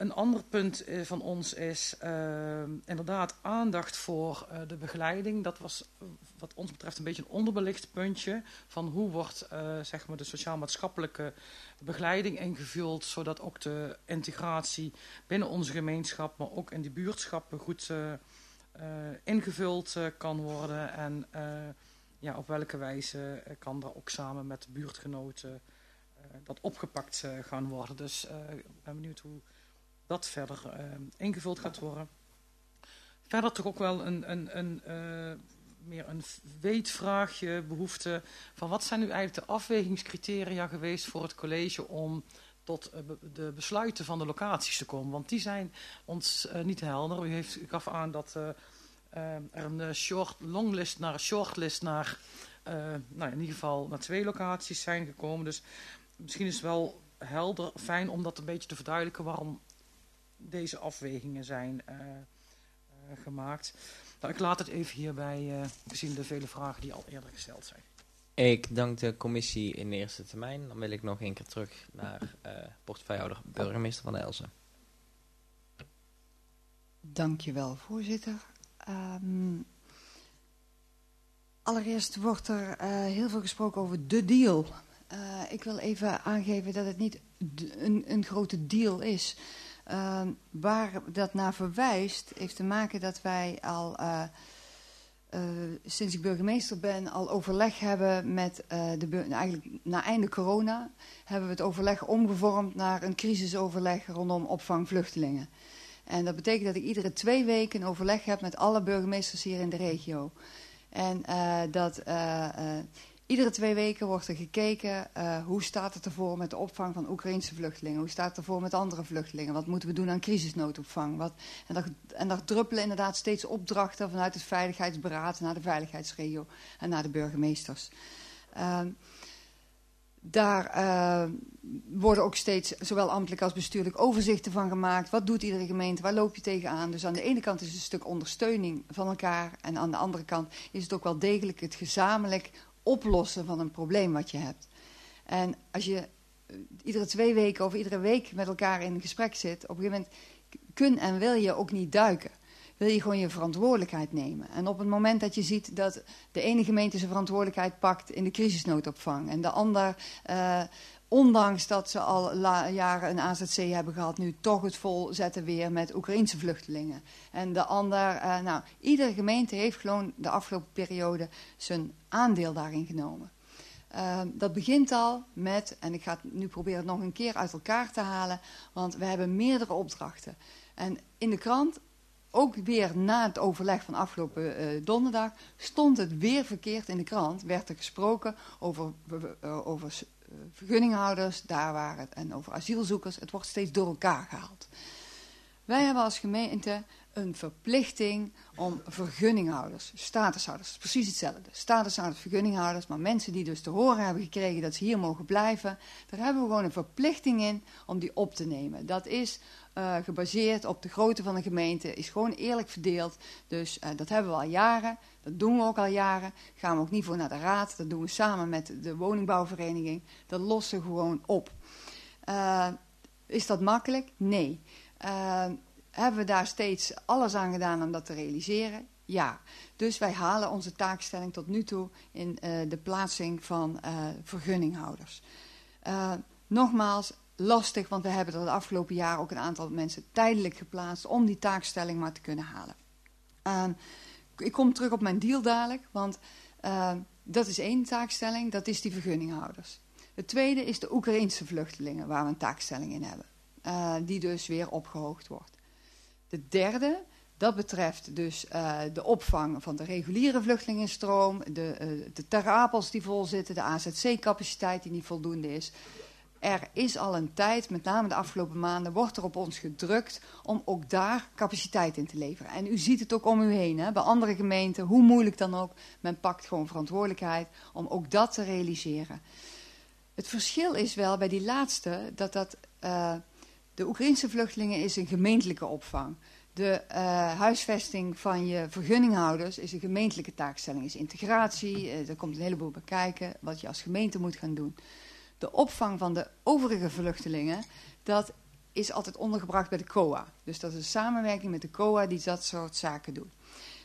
een ander punt uh, van ons is uh, inderdaad aandacht voor uh, de begeleiding. Dat was uh, wat ons betreft een beetje een onderbelicht puntje van hoe wordt uh, zeg maar de sociaal-maatschappelijke begeleiding ingevuld, zodat ook de integratie binnen onze gemeenschap, maar ook in die buurtschappen goed uh, uh, ingevuld uh, kan worden. En uh, ja, op welke wijze uh, kan daar ook samen met de buurtgenoten uh, dat opgepakt uh, gaan worden. Dus uh, ik ben benieuwd hoe dat verder uh, ingevuld gaat worden. Verder toch ook wel een, een, een, uh, meer een weetvraagje, behoefte van wat zijn nu eigenlijk de afwegingscriteria geweest voor het college om tot uh, de besluiten van de locaties te komen. Want die zijn ons uh, niet helder. U heeft, u gaf aan dat uh, uh, er een uh, short, longlist naar een shortlist naar, uh, nou in ieder geval naar twee locaties zijn gekomen. Dus misschien is het wel helder, fijn om dat een beetje te verduidelijken waarom deze afwegingen zijn uh, uh, gemaakt. Nou, ik laat het even hierbij uh, gezien de vele vragen die al eerder gesteld zijn. Ik dank de commissie in de eerste termijn. Dan wil ik nog een keer terug naar uh, portefeuillehouder burgemeester Van Elzen. Dank je wel, voorzitter. Um, allereerst wordt er uh, heel veel gesproken over de deal. Uh, ik wil even aangeven dat het niet een, een grote deal is. Uh, waar dat naar verwijst, heeft te maken dat wij al, uh, uh, sinds ik burgemeester ben, al overleg hebben met uh, de burger. Eigenlijk na einde corona hebben we het overleg omgevormd naar een crisisoverleg rondom opvang vluchtelingen. En dat betekent dat ik iedere twee weken een overleg heb met alle burgemeesters hier in de regio. En uh, dat uh, uh, iedere twee weken wordt er gekeken uh, hoe staat het ervoor met de opvang van Oekraïnse vluchtelingen. Hoe staat het ervoor met andere vluchtelingen. Wat moeten we doen aan crisisnoodopvang. Wat, en, daar, en daar druppelen inderdaad steeds opdrachten vanuit het Veiligheidsberaad naar de veiligheidsregio en naar de burgemeesters. Uh, Daar uh, worden ook steeds zowel ambtelijk als bestuurlijk overzichten van gemaakt. Wat doet iedere gemeente? Waar loop je tegenaan? Dus aan de ene kant is het een stuk ondersteuning van elkaar. En aan de andere kant is het ook wel degelijk het gezamenlijk oplossen van een probleem wat je hebt. En als je uh, iedere twee weken of iedere week met elkaar in gesprek zit, op een gegeven moment kun en wil je ook niet duiken. Wil je gewoon je verantwoordelijkheid nemen. En op het moment dat je ziet dat de ene gemeente zijn verantwoordelijkheid pakt in de crisisnoodopvang. En de ander, uh, ondanks dat ze al la, jaren een A Z C hebben gehad, nu toch het vol zetten weer met Oekraïnse vluchtelingen. En de ander, uh, nou, iedere gemeente heeft gewoon de afgelopen periode zijn aandeel daarin genomen. Uh, dat begint al met, en ik ga het nu proberen het nog een keer uit elkaar te halen, want we hebben meerdere opdrachten. En in de krant, ook weer na het overleg van afgelopen uh, donderdag, stond het weer verkeerd in de krant. Werd er gesproken over, uh, over uh, vergunninghouders, daar waar het, en over asielzoekers. Het wordt steeds door elkaar gehaald. Wij hebben als gemeente een verplichting om vergunninghouders, statushouders, precies hetzelfde. Statushouders, vergunninghouders, maar mensen die dus te horen hebben gekregen dat ze hier mogen blijven. Daar hebben we gewoon een verplichting in om die op te nemen. Dat is uh, gebaseerd op de grootte van de gemeente, is gewoon eerlijk verdeeld. Dus uh, dat hebben we al jaren, dat doen we ook al jaren. Gaan we ook niet voor naar de raad, dat doen we samen met de woningbouwvereniging. Dat lossen we gewoon op. Uh, is dat makkelijk? Nee. Uh, Hebben we daar steeds alles aan gedaan om dat te realiseren? Ja. Dus wij halen onze taakstelling tot nu toe in uh, de plaatsing van uh, vergunninghouders. Uh, nogmaals, lastig, want we hebben er de afgelopen jaren ook een aantal mensen tijdelijk geplaatst om die taakstelling maar te kunnen halen. Uh, ik kom terug op mijn deal dadelijk, want uh, dat is één taakstelling, dat is die vergunninghouders. Het tweede is de Oekraïnse vluchtelingen, waar we een taakstelling in hebben. Uh, die dus weer opgehoogd wordt. De derde, dat betreft dus uh, de opvang van de reguliere vluchtelingenstroom, de, uh, de Ter Apels die vol zitten, de A Z C-capaciteit die niet voldoende is. Er is al een tijd, met name de afgelopen maanden, wordt er op ons gedrukt om ook daar capaciteit in te leveren. En u ziet het ook om u heen, hè, bij andere gemeenten, hoe moeilijk dan ook, men pakt gewoon verantwoordelijkheid om ook dat te realiseren. Het verschil is wel bij die laatste dat dat... Uh, De Oekraïnse vluchtelingen is een gemeentelijke opvang. De uh, huisvesting van je vergunninghouders is een gemeentelijke taakstelling. Is integratie, uh, er komt een heleboel bij kijken wat je als gemeente moet gaan doen. De opvang van de overige vluchtelingen, dat is altijd ondergebracht bij de C O A. Dus dat is een samenwerking met de C O A die dat soort zaken doet.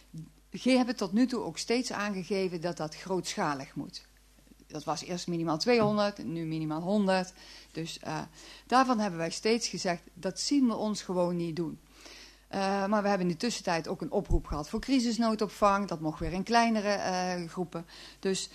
G hebben tot nu toe ook steeds aangegeven dat dat grootschalig moet. Dat was eerst minimaal tweehonderd, nu minimaal honderd. Dus uh, daarvan hebben wij steeds gezegd, dat zien we ons gewoon niet doen. Uh, maar we hebben in de tussentijd ook een oproep gehad voor crisisnoodopvang. Dat mocht weer in kleinere uh, groepen. Dus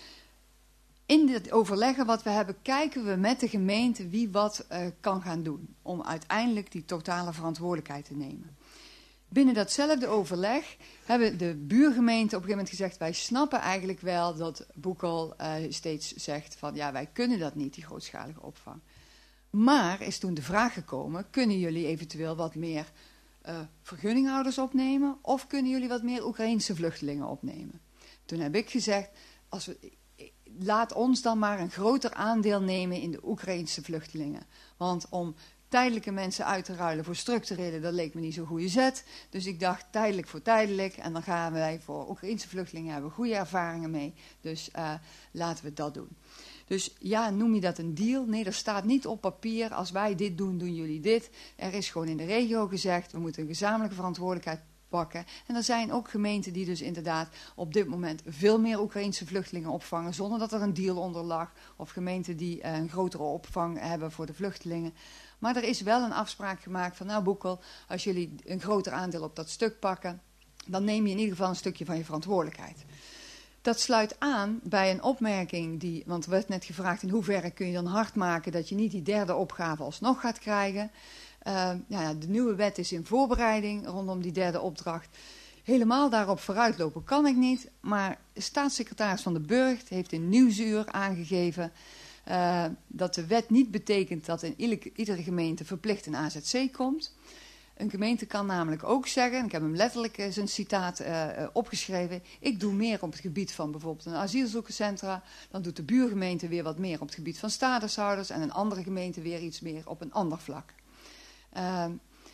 in het overleggen wat we hebben, kijken we met de gemeente wie wat uh, kan gaan doen. Om uiteindelijk die totale verantwoordelijkheid te nemen. Binnen datzelfde overleg hebben de buurgemeenten op een gegeven moment gezegd, wij snappen eigenlijk wel dat Boekel uh, steeds zegt van ja, wij kunnen dat niet, die grootschalige opvang. Maar is toen de vraag gekomen, kunnen jullie eventueel wat meer uh, vergunninghouders opnemen of kunnen jullie wat meer Oekraïense vluchtelingen opnemen? Toen heb ik gezegd, als we, laat ons dan maar een groter aandeel nemen in de Oekraïense vluchtelingen. Want om tijdelijke mensen uit te ruilen voor structurele, dat leek me niet zo'n goede zet. Dus ik dacht tijdelijk voor tijdelijk. En dan gaan wij voor Oekraïense vluchtelingen hebben goede ervaringen mee. Dus uh, laten we dat doen. Dus ja, noem je dat een deal? Nee, er staat niet op papier, als wij dit doen, doen jullie dit. Er is gewoon in de regio gezegd, we moeten een gezamenlijke verantwoordelijkheid pakken. En er zijn ook gemeenten die dus inderdaad op dit moment veel meer Oekraïense vluchtelingen opvangen, zonder dat er een deal onder lag. Of gemeenten die uh, een grotere opvang hebben voor de vluchtelingen. Maar er is wel een afspraak gemaakt van, nou Boekel, als jullie een groter aandeel op dat stuk pakken, dan neem je in ieder geval een stukje van je verantwoordelijkheid. Dat sluit aan bij een opmerking die, want er werd net gevraagd in hoeverre kun je dan hard maken dat je niet die derde opgave alsnog gaat krijgen. Uh, ja, de nieuwe wet is in voorbereiding rondom die derde opdracht. Helemaal daarop vooruitlopen kan ik niet, maar de staatssecretaris van de Burgt heeft in Nieuwsuur aangegeven Uh, dat de wet niet betekent dat in iedere gemeente verplicht een A Z C komt. Een gemeente kan namelijk ook zeggen, ik heb hem letterlijk uh, zijn citaat uh, uh, opgeschreven, ik doe meer op het gebied van bijvoorbeeld een asielzoekerscentra, dan doet de buurgemeente weer wat meer op het gebied van statushouders en een andere gemeente weer iets meer op een ander vlak. Uh,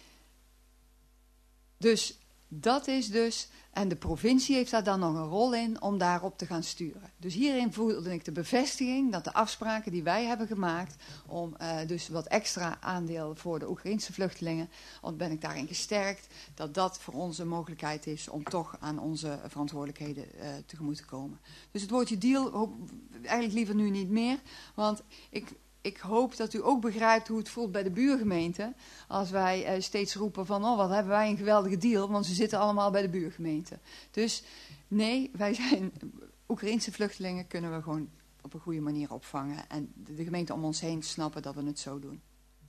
dus dat is dus, en de provincie heeft daar dan nog een rol in om daarop te gaan sturen. Dus hierin voelde ik de bevestiging dat de afspraken die wij hebben gemaakt om uh, dus wat extra aandeel voor de Oekraïense vluchtelingen, want ben ik daarin gesterkt, dat dat voor ons een mogelijkheid is om toch aan onze verantwoordelijkheden uh, tegemoet te komen. Dus het woordje deal, hoop, eigenlijk liever nu niet meer, want ik... Ik hoop dat u ook begrijpt hoe het voelt bij de buurgemeente. Als wij uh, steeds roepen van, oh wat hebben wij een geweldige deal. Want ze zitten allemaal bij de buurgemeente. Dus nee, wij zijn Oekraïense vluchtelingen kunnen we gewoon op een goede manier opvangen. En de, de gemeenten om ons heen snappen dat we het zo doen.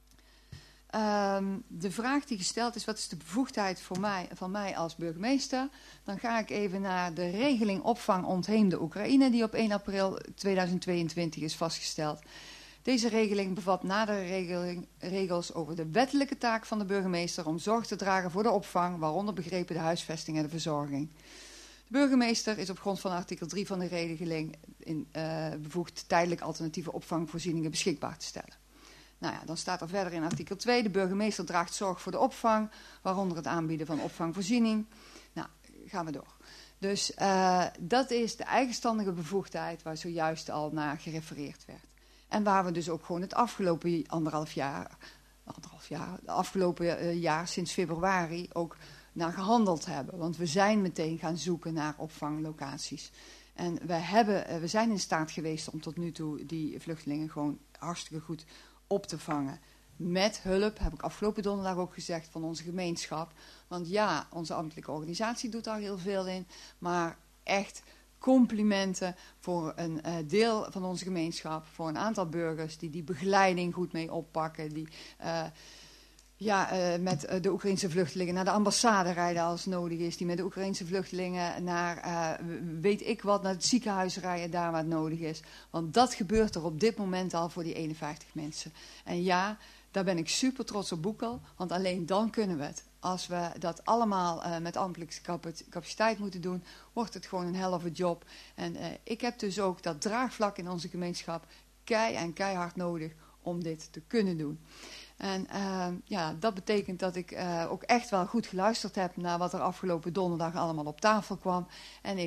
Um, de vraag die gesteld is, wat is de bevoegdheid voor mij, van mij als burgemeester? Dan ga ik even naar de regeling opvang ontheemde Oekraïne die op één april tweeduizend tweeëntwintig is vastgesteld. Deze regeling bevat nadere regeling, regels over de wettelijke taak van de burgemeester om zorg te dragen voor de opvang, waaronder begrepen de huisvesting en de verzorging. De burgemeester is op grond van artikel drie van de regeling in, uh, bevoegd tijdelijk alternatieve opvangvoorzieningen beschikbaar te stellen. Nou ja, dan staat er verder in artikel twee, de burgemeester draagt zorg voor de opvang, waaronder het aanbieden van opvangvoorziening. Nou, gaan we door. Dus uh, dat is de eigenstandige bevoegdheid waar zojuist al naar gerefereerd werd. En waar we dus ook gewoon het afgelopen anderhalf jaar, anderhalf jaar, de afgelopen uh, jaar sinds februari ook naar gehandeld hebben. Want we zijn meteen gaan zoeken naar opvanglocaties. En we, hebben, uh, we zijn in staat geweest om tot nu toe die vluchtelingen gewoon hartstikke goed op te vangen. Met hulp, heb ik afgelopen donderdag ook gezegd, van onze gemeenschap. Want ja, onze ambtelijke organisatie doet daar heel veel in, maar echt complimenten voor een uh, deel van onze gemeenschap, voor een aantal burgers die die begeleiding goed mee oppakken, die uh, ja, uh, met uh, de Oekraïense vluchtelingen naar de ambassade rijden als nodig is, die met de Oekraïense vluchtelingen naar, uh, weet ik wat, naar het ziekenhuis rijden daar waar het nodig is. Want dat gebeurt er op dit moment al voor die eenenvijftig mensen. En ja, daar ben ik super trots op Boekel, want alleen dan kunnen we het. Als we dat allemaal uh, met ambtelijke capaciteit moeten doen, wordt het gewoon een hell of a job. En uh, ik heb dus ook dat draagvlak in onze gemeenschap kei en keihard nodig om dit te kunnen doen. En uh, ja, dat betekent dat ik uh, ook echt wel goed geluisterd heb naar wat er afgelopen donderdag allemaal op tafel kwam. En ik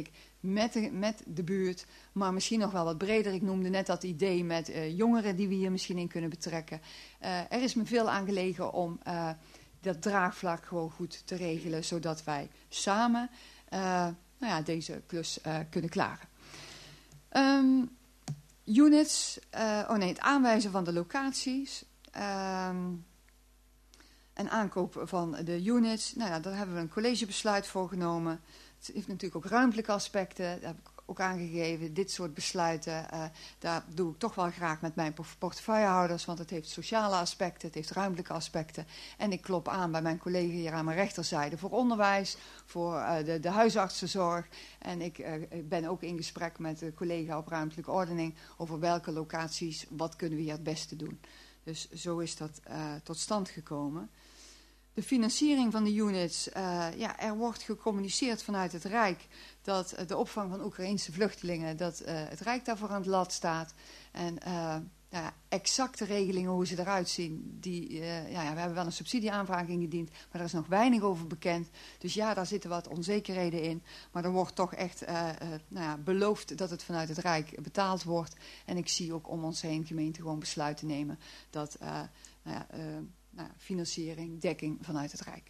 met de, met de buurt, maar misschien nog wel wat breder. Ik noemde net dat idee met uh, jongeren die we hier misschien in kunnen betrekken. Uh, er is me veel aan gelegen om uh, dat draagvlak gewoon goed te regelen, zodat wij samen uh, nou ja, deze klus uh, kunnen klaren. Um, units, uh, oh nee, het aanwijzen van de locaties um, en aankoop van de units. Nou ja, daar hebben we een collegebesluit voor genomen. Het heeft natuurlijk ook ruimtelijke aspecten, daar heb ik ook aangegeven. Dit soort besluiten, uh, daar doe ik toch wel graag met mijn portefeuillehouders, want het heeft sociale aspecten, het heeft ruimtelijke aspecten. En ik klop aan bij mijn collega hier aan mijn rechterzijde voor onderwijs, voor uh, de, de huisartsenzorg. En ik uh, ben ook in gesprek met de collega op ruimtelijke ordening over welke locaties, wat kunnen we hier het beste doen. Dus zo is dat uh, tot stand gekomen. De financiering van de units, uh, ja, er wordt gecommuniceerd vanuit het Rijk dat uh, de opvang van Oekraïense vluchtelingen, dat uh, het Rijk daarvoor aan het lat staat. En uh, ja, exacte regelingen, hoe ze eruit zien, die, uh, ja, ja, we hebben wel een subsidieaanvraag ingediend, maar daar is nog weinig over bekend. Dus ja, daar zitten wat onzekerheden in. Maar er wordt toch echt uh, uh, nou ja, beloofd dat het vanuit het Rijk betaald wordt. En ik zie ook om ons heen gemeenten gewoon besluiten nemen dat uh, nou ja, uh, Nou, financiering, dekking vanuit het Rijk.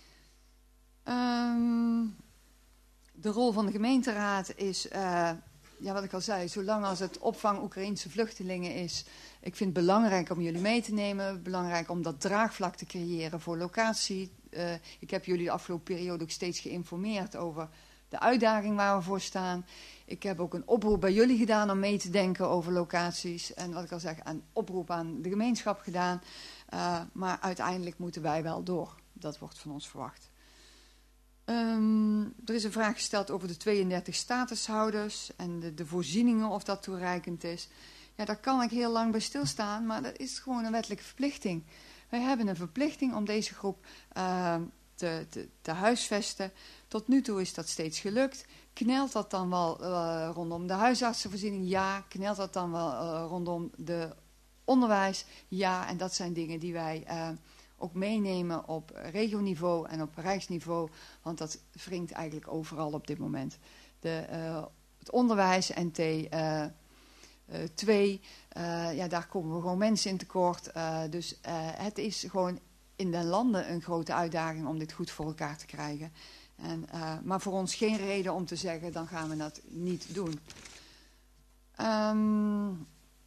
Um, de rol van de gemeenteraad is, uh, ja, wat ik al zei, zolang als het opvang Oekraïense vluchtelingen is, ik vind het belangrijk om jullie mee te nemen, belangrijk om dat draagvlak te creëren voor locatie. Uh, ik heb jullie de afgelopen periode ook steeds geïnformeerd over de uitdaging waar we voor staan. Ik heb ook een oproep bij jullie gedaan om mee te denken over locaties. En wat ik al zeg, een oproep aan de gemeenschap gedaan. Uh, maar uiteindelijk moeten wij wel door. Dat wordt van ons verwacht. Um, er is een vraag gesteld over de tweeëndertig statushouders en de, de voorzieningen, of dat toereikend is. Ja, daar kan ik heel lang bij stilstaan, maar dat is gewoon een wettelijke verplichting. Wij hebben een verplichting om deze groep uh, te, te, te huisvesten. Tot nu toe is dat steeds gelukt. Knelt dat dan wel uh, rondom de huisartsenvoorziening? Ja. Knelt dat dan wel uh, rondom de onderwijs? Ja. En dat zijn dingen die wij uh, ook meenemen op regioniveau en op rijksniveau. Want dat wringt eigenlijk overal op dit moment. De, uh, het onderwijs, N T uh, twee, uh, ja, daar komen we gewoon mensen in tekort. Uh, dus uh, het is gewoon in de landen een grote uitdaging om dit goed voor elkaar te krijgen. En, uh, maar voor ons geen reden om te zeggen, dan gaan we dat niet doen. Um,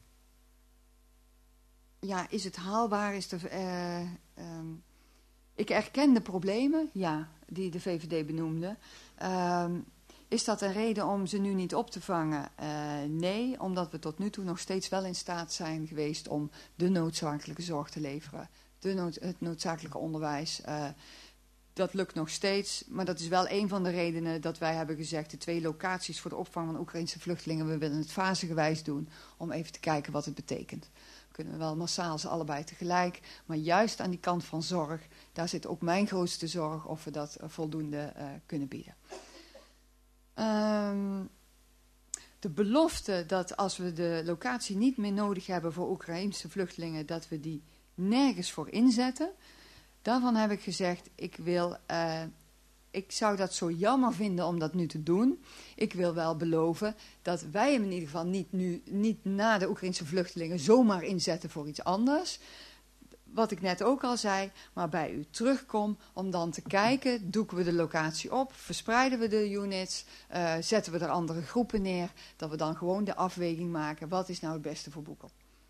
ja, is het haalbaar? Is de, uh, um, ik erken de problemen, ja, die de V V D benoemde. Um, is dat een reden om ze nu niet op te vangen? Uh, nee, omdat we tot nu toe nog steeds wel in staat zijn geweest om de noodzakelijke zorg te leveren. De nood, het noodzakelijke onderwijs. Uh, Dat lukt nog steeds, maar dat is wel een van de redenen dat wij hebben gezegd, de twee locaties voor de opvang van Oekraïense vluchtelingen, we willen het fasegewijs doen om even te kijken wat het betekent. We kunnen wel massaal ze allebei tegelijk, maar juist aan die kant van zorg, daar zit ook mijn grootste zorg of we dat voldoende uh, kunnen bieden. Um, de belofte dat als we de locatie niet meer nodig hebben voor Oekraïense vluchtelingen, dat we die nergens voor inzetten. Daarvan heb ik gezegd, ik, wil, uh, ik zou dat zo jammer vinden om dat nu te doen. Ik wil wel beloven dat wij hem in ieder geval niet, nu, niet na de Oekraïnse vluchtelingen zomaar inzetten voor iets anders. Wat ik net ook al zei, maar bij u terugkom om dan te kijken, doeken we de locatie op, verspreiden we de units, uh, zetten we er andere groepen neer, dat we dan gewoon de afweging maken, wat is nou het beste voor Boekel.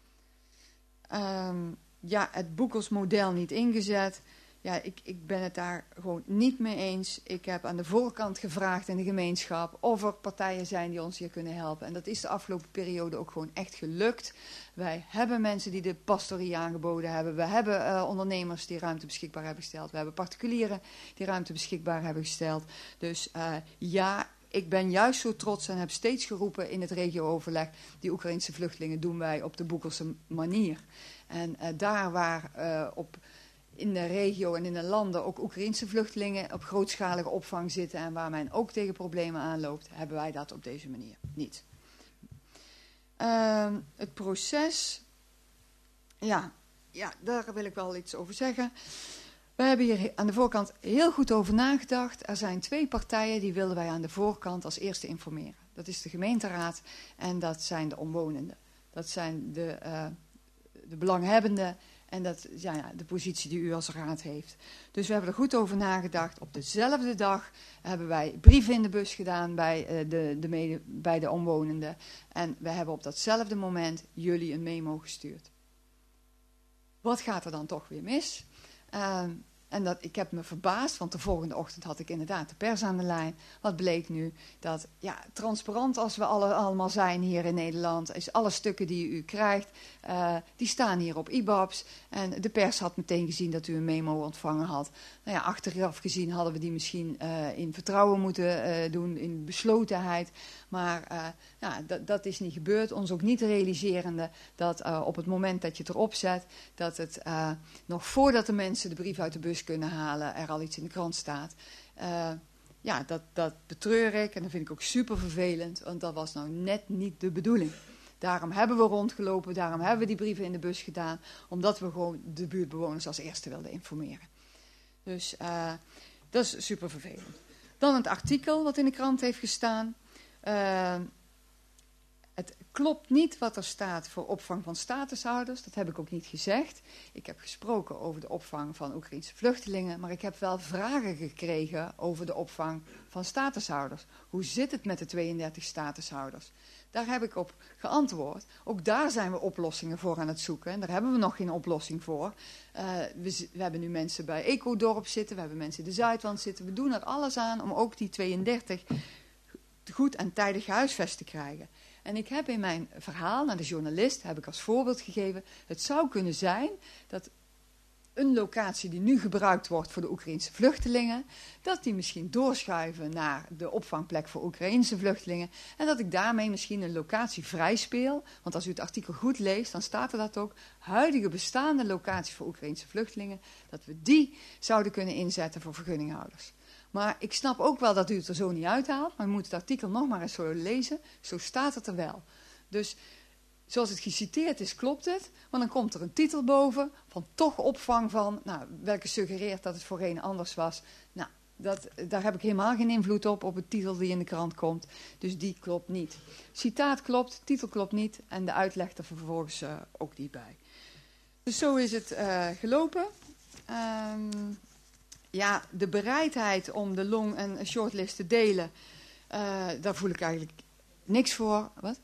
Um, Ja, het Boekelsmodel niet ingezet. Ja, ik, ik ben het daar gewoon niet mee eens. Ik heb aan de voorkant gevraagd in de gemeenschap of er partijen zijn die ons hier kunnen helpen. En dat is de afgelopen periode ook gewoon echt gelukt. Wij hebben mensen die de pastorie aangeboden hebben. We hebben uh, ondernemers die ruimte beschikbaar hebben gesteld. We hebben particulieren die ruimte beschikbaar hebben gesteld. Dus uh, ja, ik ben juist zo trots en heb steeds geroepen in het regio-overleg, die Oekraïnse vluchtelingen doen wij op de Boekelse manier. En uh, daar waar uh, op, in de regio en in de landen ook Oekraïnse vluchtelingen op grootschalige opvang zitten en waar men ook tegen problemen aanloopt, hebben wij dat op deze manier niet. Uh, het proces, ja, ja, daar wil ik wel iets over zeggen. We We hebben hier aan de voorkant heel goed over nagedacht. Er zijn twee partijen die willen wij aan de voorkant als eerste informeren. Dat is de gemeenteraad en dat zijn de omwonenden. Dat zijn de, uh, de belanghebbenden en dat, ja, ja, de positie die u als raad heeft. Dus we hebben er goed over nagedacht. Op dezelfde dag hebben wij brieven in de bus gedaan bij, uh, de, de mede, bij de omwonenden. En we hebben op datzelfde moment jullie een memo gestuurd. Wat gaat er dan toch weer mis? Uh, en dat, ik heb me verbaasd, want de volgende ochtend had ik inderdaad de pers aan de lijn. Wat bleek nu? Dat, ja, transparant als we alle, allemaal zijn hier in Nederland, is alle stukken die u krijgt, uh, die staan hier op I B A B S. En de pers had meteen gezien dat u een memo ontvangen had. Nou ja, achteraf gezien hadden we die misschien uh, in vertrouwen moeten uh, doen, in beslotenheid. Maar uh, ja, dat, dat is niet gebeurd. Ons ook niet realiserende dat uh, op het moment dat je het erop zet, dat het uh, nog voordat de mensen de brief uit de bus kunnen halen, er al iets in de krant staat. Uh, ja, dat, dat betreur ik en dat vind ik ook super vervelend, want dat was nou net niet de bedoeling. Daarom hebben we rondgelopen, daarom hebben we die brieven in de bus gedaan, omdat we gewoon de buurtbewoners als eerste wilden informeren. Dus uh, dat is super vervelend. Dan het artikel wat in de krant heeft gestaan. Uh, het klopt niet wat er staat voor opvang van statushouders. Dat heb ik ook niet gezegd. Ik heb gesproken over de opvang van Oekraïense vluchtelingen. Maar ik heb wel vragen gekregen over de opvang van statushouders. Hoe zit het met de tweeëndertig statushouders? Daar heb ik op geantwoord. Ook daar zijn we oplossingen voor aan het zoeken. En daar hebben we nog geen oplossing voor. Uh, we, we hebben nu mensen bij Ecodorp zitten. We hebben mensen in de Zuidwand zitten. We doen er alles aan om ook die tweeëndertig goed en tijdig huisvest te krijgen. En ik heb in mijn verhaal naar de journalist, heb ik als voorbeeld gegeven, het zou kunnen zijn dat een locatie die nu gebruikt wordt voor de Oekraïense vluchtelingen, dat die misschien doorschuiven naar de opvangplek voor Oekraïense vluchtelingen en dat ik daarmee misschien een locatie vrij speel. Want als u het artikel goed leest, dan staat er dat ook, huidige bestaande locaties voor Oekraïense vluchtelingen, dat we die zouden kunnen inzetten voor vergunninghouders. Maar ik snap ook wel dat u het er zo niet uithaalt, maar u moet het artikel nog maar eens zo lezen, zo staat het er wel. Dus zoals het geciteerd is, klopt het, maar dan komt er een titel boven van toch opvang van, nou, welke suggereert dat het voorheen anders was. Nou, dat, daar heb ik helemaal geen invloed op, op de titel die in de krant komt, dus die klopt niet. Citaat klopt, titel klopt niet en de uitleg er vervolgens uh, ook niet bij. Dus zo is het uh, gelopen. Um, Ja, de bereidheid om de long- en shortlist te delen, uh, daar voel ik eigenlijk niks voor. Wat?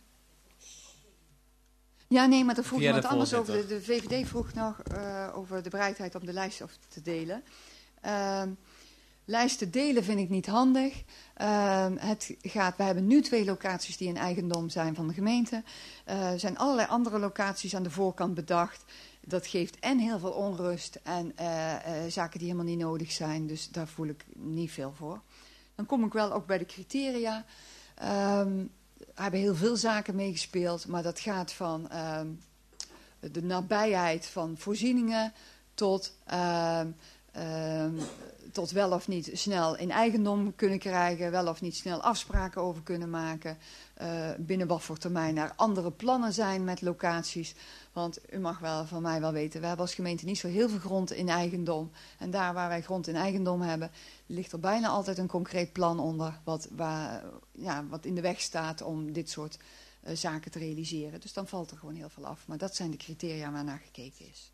Ja, nee, maar er vroeg iemand anders over. De, de V V D vroeg nog uh, over de bereidheid om de lijst te delen. Uh, lijsten delen vind ik niet handig. Uh, het gaat, we hebben nu twee locaties die in eigendom zijn van de gemeente. Uh, er zijn allerlei andere locaties aan de voorkant bedacht. Dat geeft en heel veel onrust en uh, uh, zaken die helemaal niet nodig zijn. Dus daar voel ik niet veel voor. Dan kom ik wel ook bij de criteria. Um, er hebben heel veel zaken meegespeeld. Maar dat gaat van um, de nabijheid van voorzieningen tot, um, um, tot wel of niet snel in eigendom kunnen krijgen. Wel of niet snel afspraken over kunnen maken. Uh, binnen wat voor termijn er andere plannen zijn met locaties. Want u mag wel van mij wel weten, we hebben als gemeente niet zo heel veel grond in eigendom. En daar waar wij grond in eigendom hebben, ligt er bijna altijd een concreet plan onder wat, waar, ja, wat in de weg staat om dit soort uh, zaken te realiseren. Dus dan valt er gewoon heel veel af. Maar dat zijn de criteria waar naar gekeken is.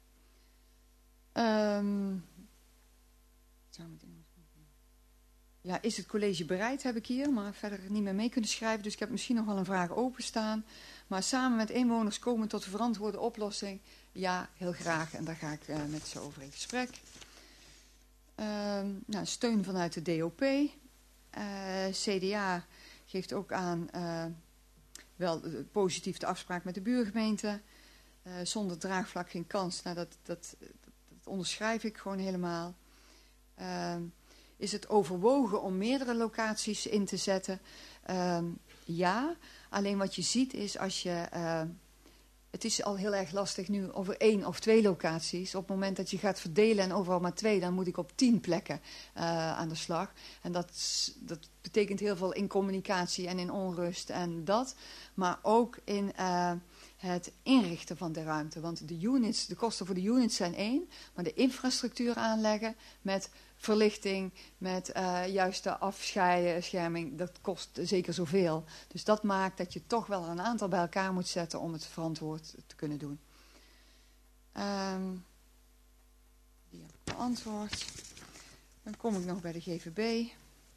Um, ja, is het college bereid, heb ik hier, maar verder niet meer mee kunnen schrijven. Dus ik heb misschien nog wel een vraag openstaan. Maar samen met inwoners komen tot een verantwoorde oplossing. Ja, heel graag. En daar ga ik uh, met ze over in gesprek. Uh, nou, steun vanuit de D O P. Uh, C D A geeft ook aan uh, wel positief de afspraak met de buurgemeente. Uh, zonder draagvlak geen kans. Nou, dat, dat, dat, dat onderschrijf ik gewoon helemaal. Uh, is het overwogen om meerdere locaties in te zetten? Uh, ja, alleen wat je ziet is als je... Uh, het is al heel erg lastig nu over één of twee locaties. Op het moment dat je gaat verdelen en overal maar twee, dan moet ik op tien plekken uh, aan de slag. En dat, dat betekent heel veel in communicatie en in onrust en dat. Maar ook in uh, het inrichten van de ruimte. Want de units, de kosten voor de units zijn één, maar de infrastructuur aanleggen met verlichting, met uh, juiste afscherming, dat kost zeker zoveel. Dus dat maakt dat je toch wel een aantal bij elkaar moet zetten om het verantwoord te kunnen doen. Um, die heb ik beantwoord. Dan kom ik nog bij de G V B.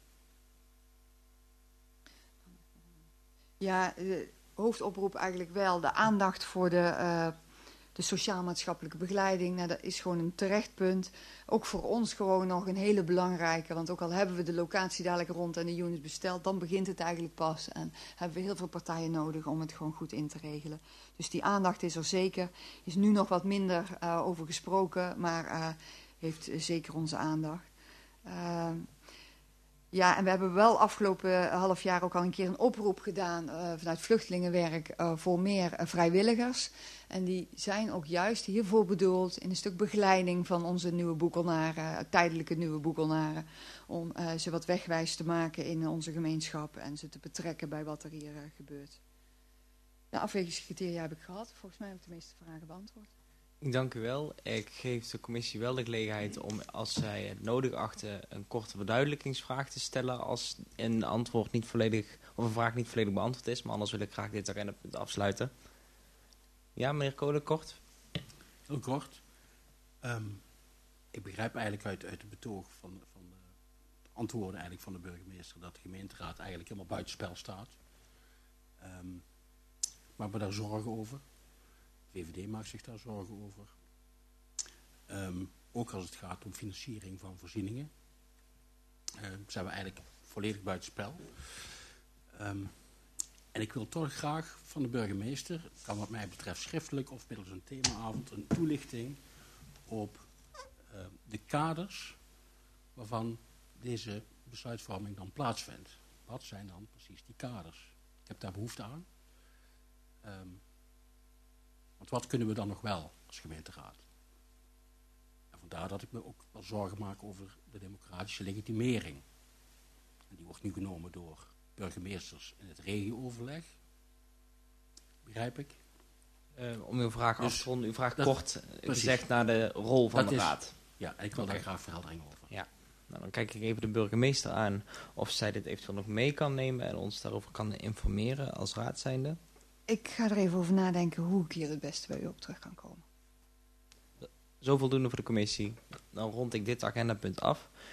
Ja, de hoofdoproep eigenlijk wel. De aandacht voor de, uh, de sociaal-maatschappelijke begeleiding. Nou, dat is gewoon een terecht punt. Ook voor ons gewoon nog een hele belangrijke. Want ook al hebben we de locatie dadelijk rond en de units besteld, dan begint het eigenlijk pas. En hebben we heel veel partijen nodig om het gewoon goed in te regelen. Dus die aandacht is er zeker. Is nu nog wat minder uh, over gesproken, maar uh, heeft zeker onze aandacht. Uh, Ja, en we hebben wel afgelopen half jaar ook al een keer een oproep gedaan uh, vanuit vluchtelingenwerk uh, voor meer uh, vrijwilligers. En die zijn ook juist hiervoor bedoeld in een stuk begeleiding van onze nieuwe boekelnaren, uh, tijdelijke nieuwe boekelnaren. Om uh, ze wat wegwijs te maken in onze gemeenschap en ze te betrekken bij wat er hier uh, gebeurt. De afwegingscriteria heb ik gehad. Volgens mij heb ik de meeste vragen beantwoord. Ik dank u wel. Ik geef de commissie wel de gelegenheid om, als zij het nodig achten, een korte verduidelijkingsvraag te stellen als een antwoord niet volledig, of een vraag niet volledig beantwoord is. Maar anders wil ik graag dit agendapunt afsluiten. Ja, meneer Kolen, kort. Heel kort. Um, ik begrijp eigenlijk uit, uit het betoog van, van de antwoorden eigenlijk van de burgemeester dat de gemeenteraad eigenlijk helemaal buitenspel staat. Um, maar we daar zorgen over. De V V D maakt zich daar zorgen over. Um, ook als het gaat om financiering van voorzieningen. Uh, zijn we eigenlijk volledig buitenspel. Um, en ik wil toch graag van de burgemeester, kan wat mij betreft schriftelijk of middels een themaavond, een toelichting op uh, de kaders waarvan deze besluitvorming dan plaatsvindt. Wat zijn dan precies die kaders? Ik heb daar behoefte aan. Um, Want wat kunnen we dan nog wel als gemeenteraad? En vandaar dat ik me ook wel zorgen maak over de democratische legitimering. En die wordt nu genomen door burgemeesters in het regio-overleg. Begrijp ik? Uh, om uw vraag dus af te ronden, uw vraag dat, kort gezegd naar de rol van dat de is, raad. Ja, en ik wil okay. daar graag verheldering over. Ja. Nou, dan kijk ik even de burgemeester aan of zij dit eventueel nog mee kan nemen en ons daarover kan informeren als raad zijnde. Ik ga er even over nadenken hoe ik hier het beste bij u op terug kan komen. Zo voldoende voor de commissie. Dan rond ik dit agendapunt af.